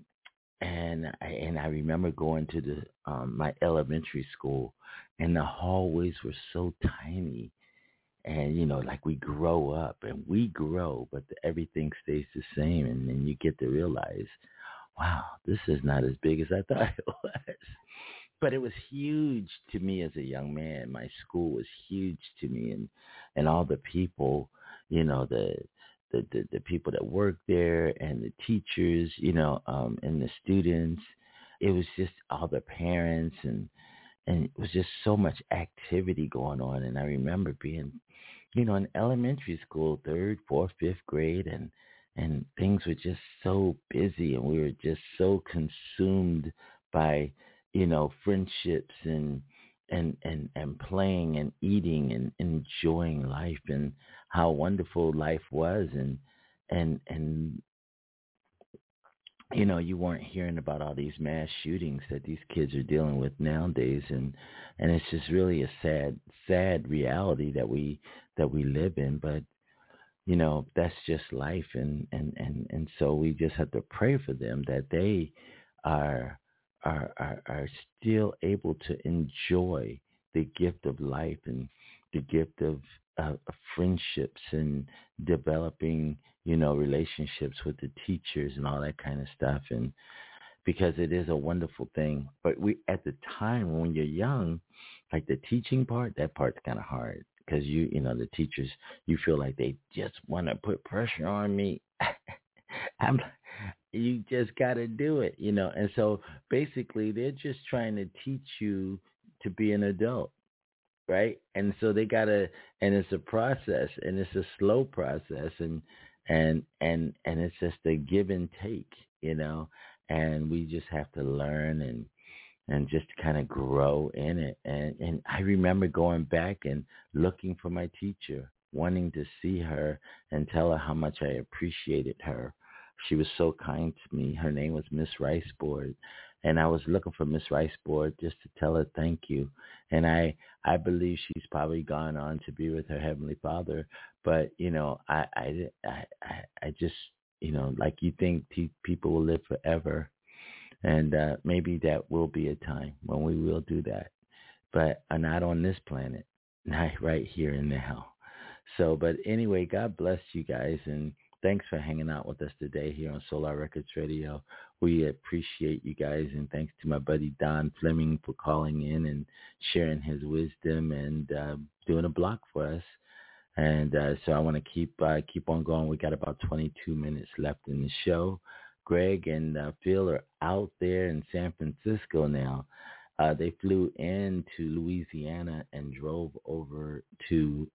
Speaker 2: I remember going to the my elementary school, and the hallways were so tiny. And, like we grow up and we grow, but everything stays the same. And then you get to realize, wow, this is not as big as I thought it was. But it was huge to me as a young man. My school was huge to me, and all the people, the people that worked there, and the teachers, and the students. It was just all the parents, and it was just so much activity going on. And I remember being, in elementary school, 3rd, 4th, 5th grade, and things were just so busy, and we were just so consumed by, friendships and playing and eating and enjoying life, and how wonderful life was, and you weren't hearing about all these mass shootings that these kids are dealing with nowadays, and it's just really a sad reality that we live in. But that's just life, and so we just have to pray for them that they are still able to enjoy the gift of life and the gift of friendships, and developing relationships with the teachers and all that kind of stuff. And because it is a wonderful thing. But we, at the time when you're young, like the teaching part, that part's kind of hard because the teachers, you feel like they just want to put pressure on me. You just got to do it, And so basically they're just trying to teach you to be an adult, right? And so they got to, and it's a process, and it's a slow process, and it's just a give and take, and we just have to learn and just kind of grow in it. And I remember going back and looking for my teacher, wanting to see her and tell her how much I appreciated her. She was so kind to me. Her name was Miss Riceboard. And I was looking for Miss Riceboard just to tell her thank you. And I believe she's probably gone on to be with her Heavenly Father. But, I just, like you think people will live forever. And maybe that will be a time when we will do that. But not on this planet, not right here and now. So, but anyway, God bless you guys. And thanks for hanging out with us today here on Solar Records Radio. We appreciate you guys, and thanks to my buddy Don Fleming for calling in and sharing his wisdom and doing a block for us. And so I want to keep on going. We got about 22 minutes left in the show. Greg and Phil are out there in San Francisco now. They flew into Louisiana and drove over to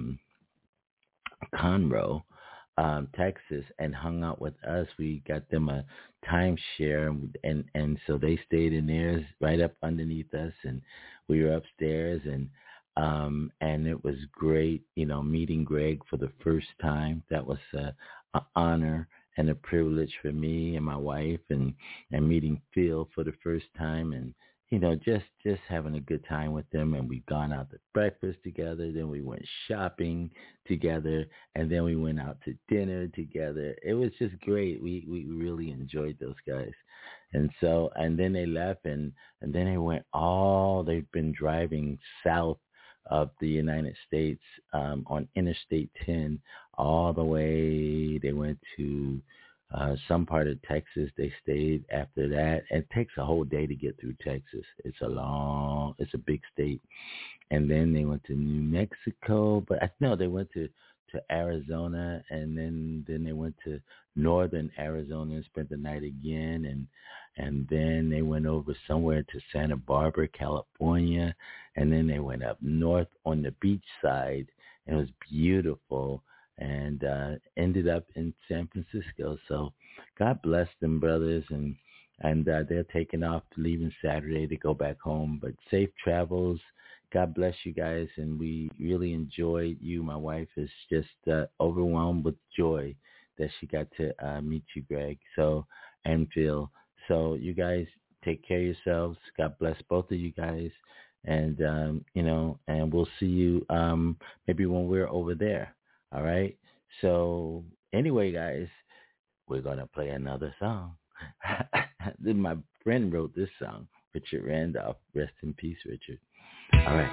Speaker 2: Conroe, Texas, and hung out with us. We got them a timeshare, and so they stayed in theirs right up underneath us, and we were upstairs, and it was great, meeting Greg for the first time. That was an honor and a privilege for me and my wife, and meeting Phil for the first time, and just having a good time with them. And we've gone out to breakfast together. Then we went shopping together. And then we went out to dinner together. It was just great. We really enjoyed those guys. And so, and then they left and then they went they've been driving south of the United States on Interstate 10 all the way. They went to some part of Texas. They stayed after that. It takes a whole day to get through Texas. It's a big state. And then they went to New Mexico, but they went to Arizona, and then they went to northern Arizona and spent the night again, and then they went over somewhere to Santa Barbara, California, and then they went up north on the beach side, and it was beautiful, and ended up in San Francisco. So God bless them, brothers, and they're taking off, leaving Saturday to go back home. But safe travels. God bless you guys, and we really enjoyed you. My wife is just overwhelmed with joy that she got to meet you, Greg, and Phil. So you guys take care of yourselves. God bless both of you guys, and and we'll see you maybe when we're over there. All right. So anyway, guys, we're going to play another song. My friend wrote this song, Richard Randolph. Rest in peace, Richard. All right.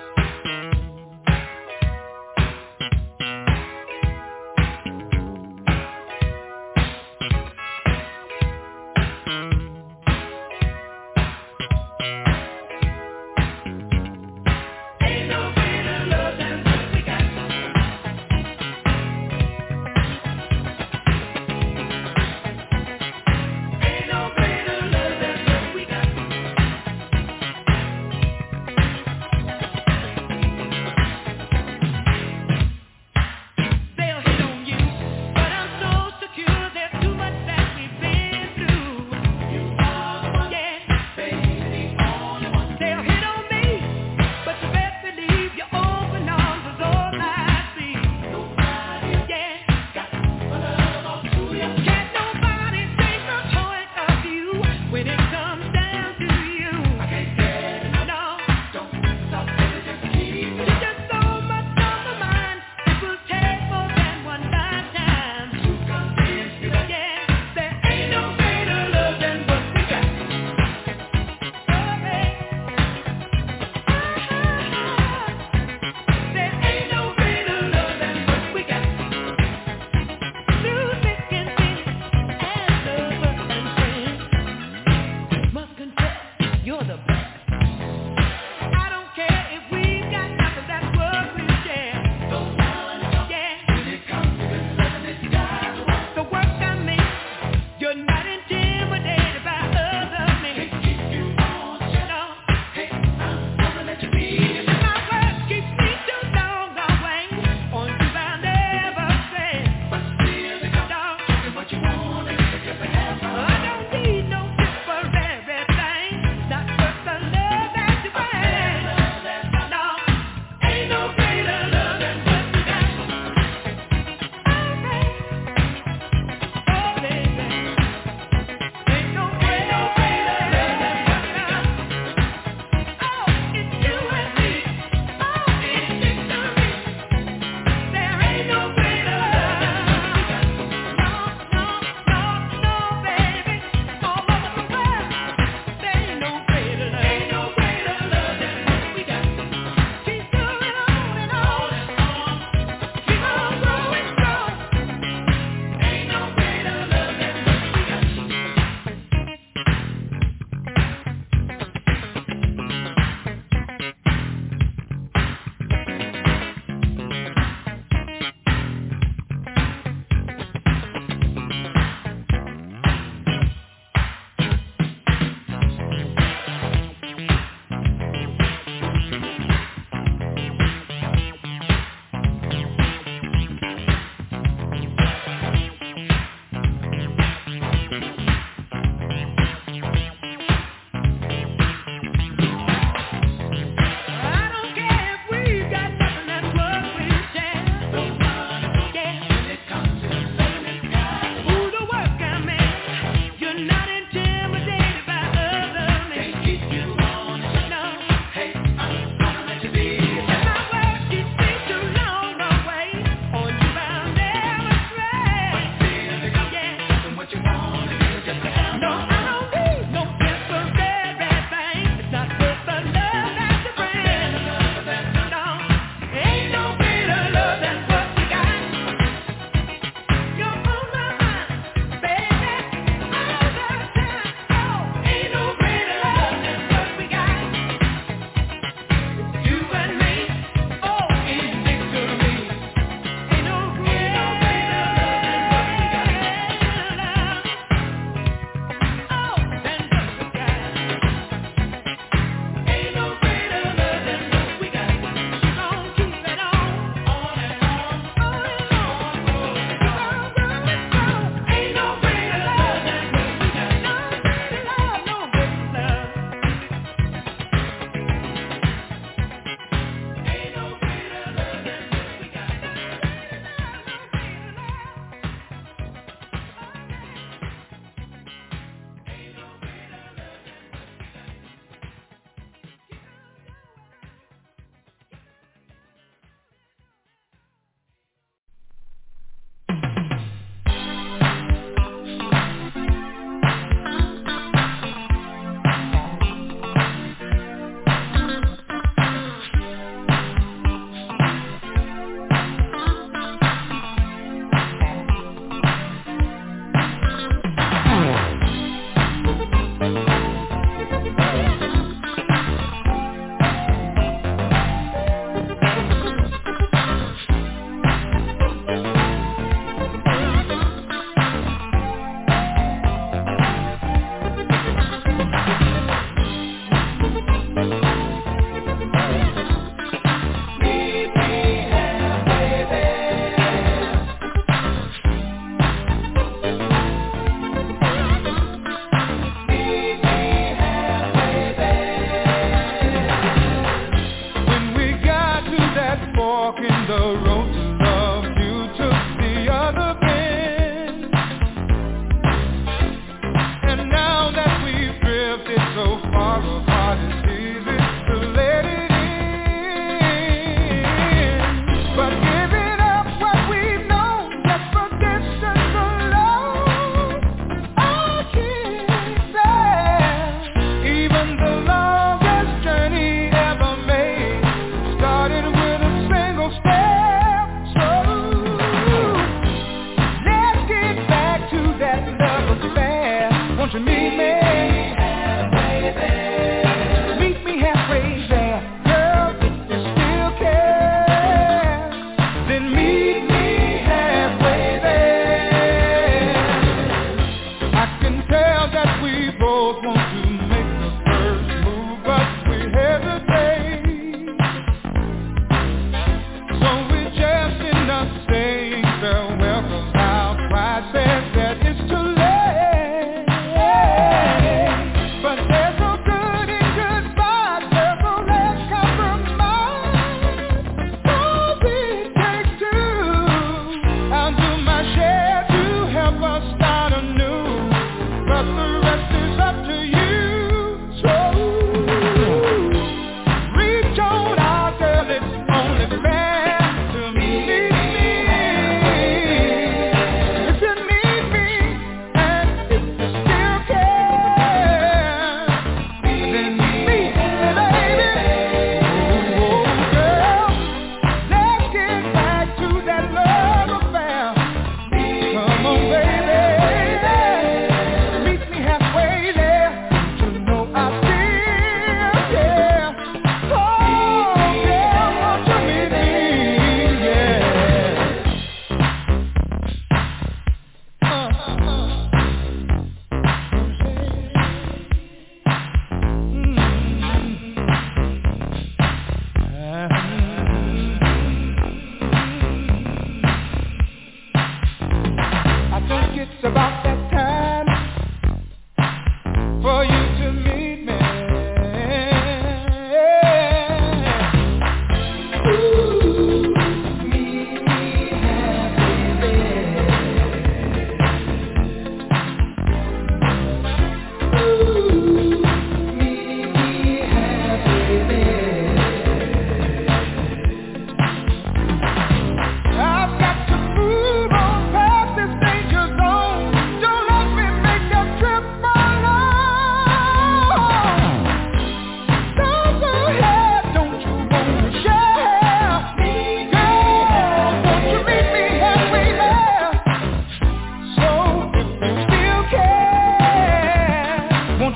Speaker 9: But the rest is up to you.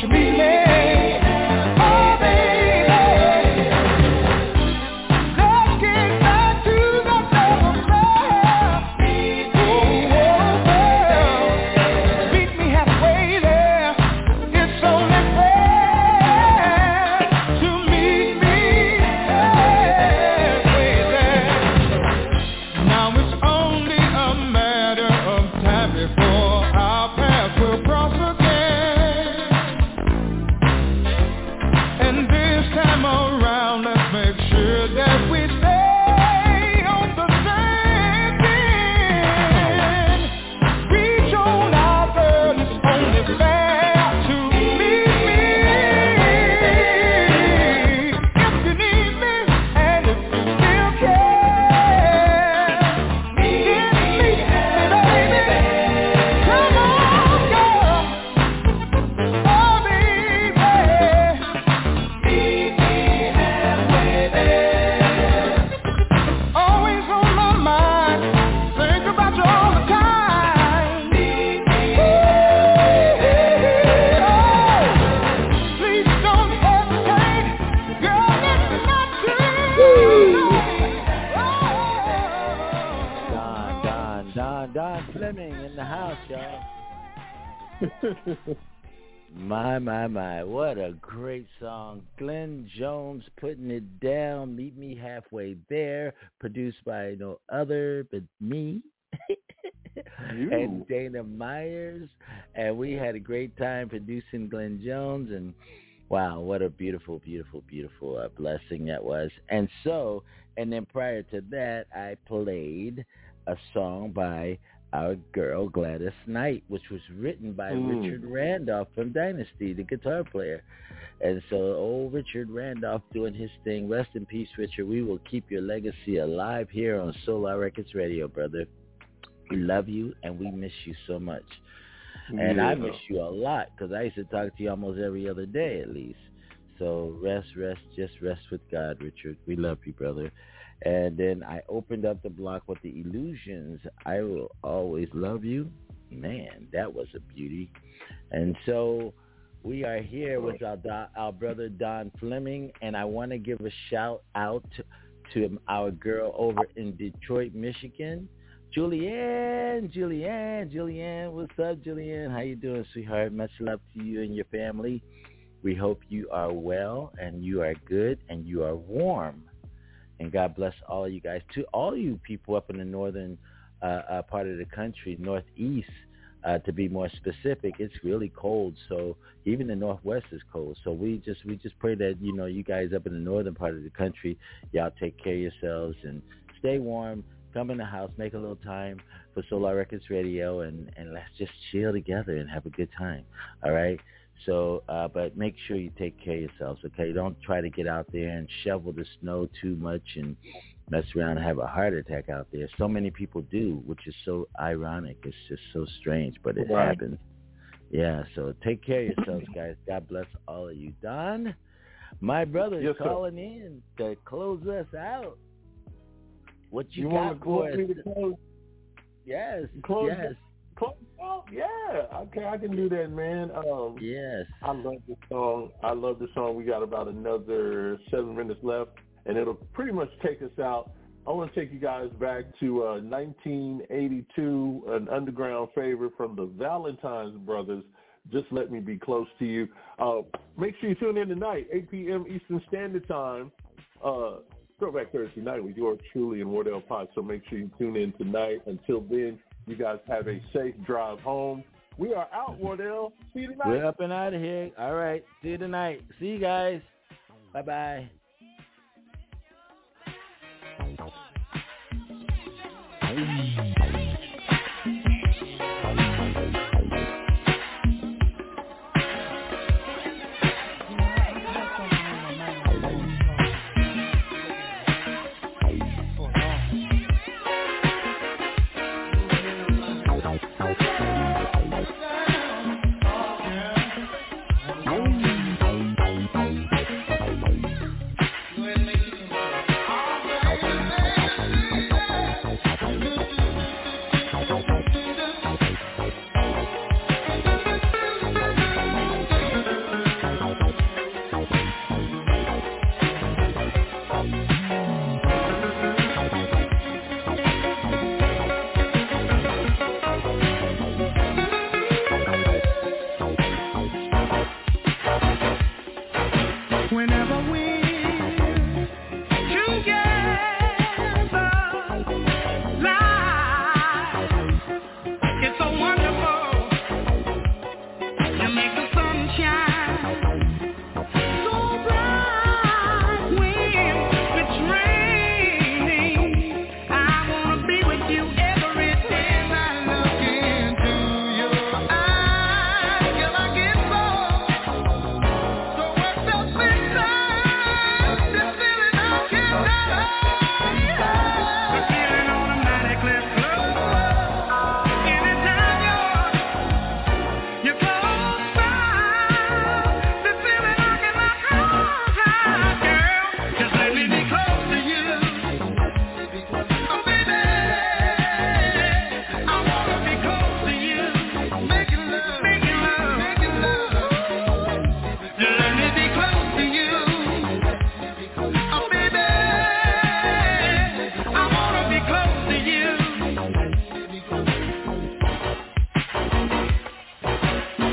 Speaker 2: Don Fleming in the house, y'all. My, what a great song. Glenn Jones putting it down, Meet Me Halfway There, produced by no other but me and Dana Myers. And we had a great time producing Glenn Jones, and wow, what a beautiful, beautiful, beautiful blessing that was. And then prior to that, I played a song by our girl Gladys Knight, which was written by Richard Randolph from Dynasty, the guitar player. And so old Richard Randolph doing his thing. Rest in peace, Richard. We will keep your legacy alive here on Solar Records Radio, brother. We love you, and we miss you so much. And I miss you a lot, because I used to talk to you almost every other day at least. So just rest with God, Richard. We love you, brother. And then I opened up the block with the Illusions. I Will Always Love You. Man, that was a beauty. And so we are here with our brother Don Fleming, and I want to give a shout out to our girl over in Detroit, Michigan, Julianne. What's up, Julianne? How you doing, sweetheart? Much love to you and your family. We hope you are well, and you are good, and you are warm. And God bless all of you guys. To all you people up in the northern part of the country, northeast, to be more specific, it's really cold. So even the northwest is cold. So we just pray that, you guys up in the northern part of the country, y'all take care of yourselves and stay warm. Come in the house, make a little time for Solar Records Radio, and let's just chill together and have a good time. All right? So, but make sure you take care of yourselves, okay? Don't try to get out there and shovel the snow too much and mess around and have a heart attack out there. So many people do, which is so ironic. It's just so strange, but it happens. Yeah, so take care of yourselves, guys. God bless all of you. Don, my brother is calling in to close us out. What you got for us? Yes.
Speaker 7: Yes. Yeah, okay, I can do that, man.
Speaker 2: Yes.
Speaker 7: I love this song. We got about another 7 minutes left, and it'll pretty much take us out. I want to take you guys back to 1982, an underground favorite from the Valentines Brothers, Just Let Me Be Close to You. Make sure you tune in tonight, 8 p.m. Eastern Standard Time, Throwback Thursday night with yours truly and Wardell Potts. So make sure you tune in tonight. Until then, you guys have a safe drive home. We are out, Wardell. See you tonight.
Speaker 2: We're up and out of here. All right. See you tonight. See you guys. Bye-bye.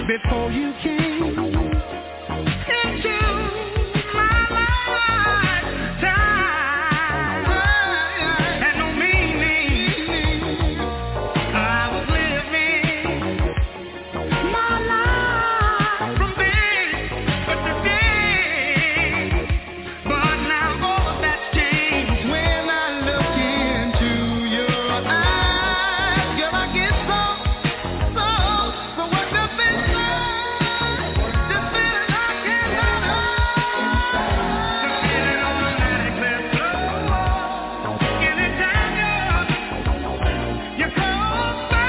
Speaker 3: before you came into my lifetime. Had no meaning. I was living my life from day to day. But now all of that changed when I look into your eyes. Girl, I get so worked up inside. This feeling I cannot hide. The feeling automatically flows. Anytime you close by,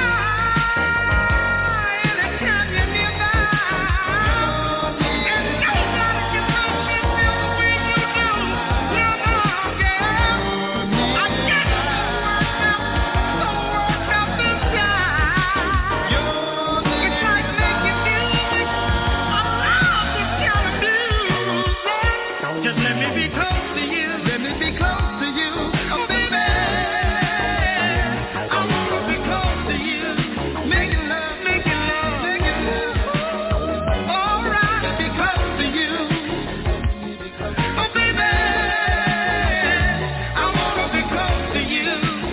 Speaker 3: anytime you're nearby, and nobody can make me feel the way you do. No, girl, I get so worked up inside. It's like making music. I love this kind of blues. Just let me be close to you. Let me be close to you. Oh, baby. I wanna be close to you. Making love, making love, making love. All right, be close to you. Oh, baby. I wanna be close to you.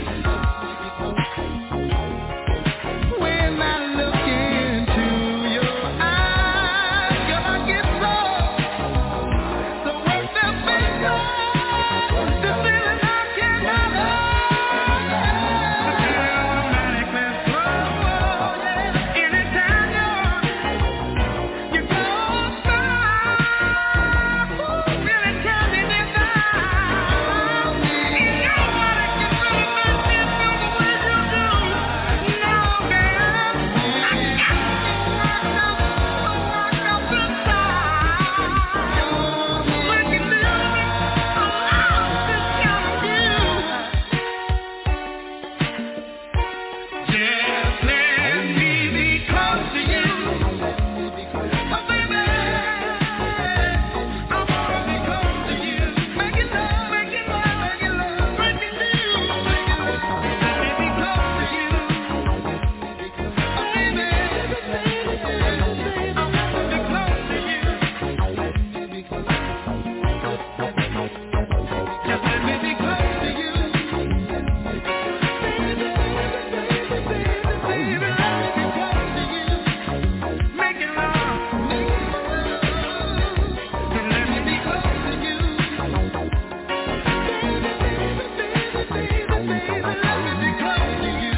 Speaker 3: When I look into your eyes, girl, I get so worked up inside. The feeling I cannot hide. The feeling automatically flows. Anytime you close by, really tell me this time. Ain't nobody can really make me feel the way you do. No, girl, I got so worked up inside. Making music, I love this kind of music. Just let me be close to you. Oh, baby, I wanna be close to you. Making love, making love, making love, making music. Let me be close to you. Oh, baby, I wanna be close to you. Just let me be close to you. Making love, and let me be close to you. Let me be close to you.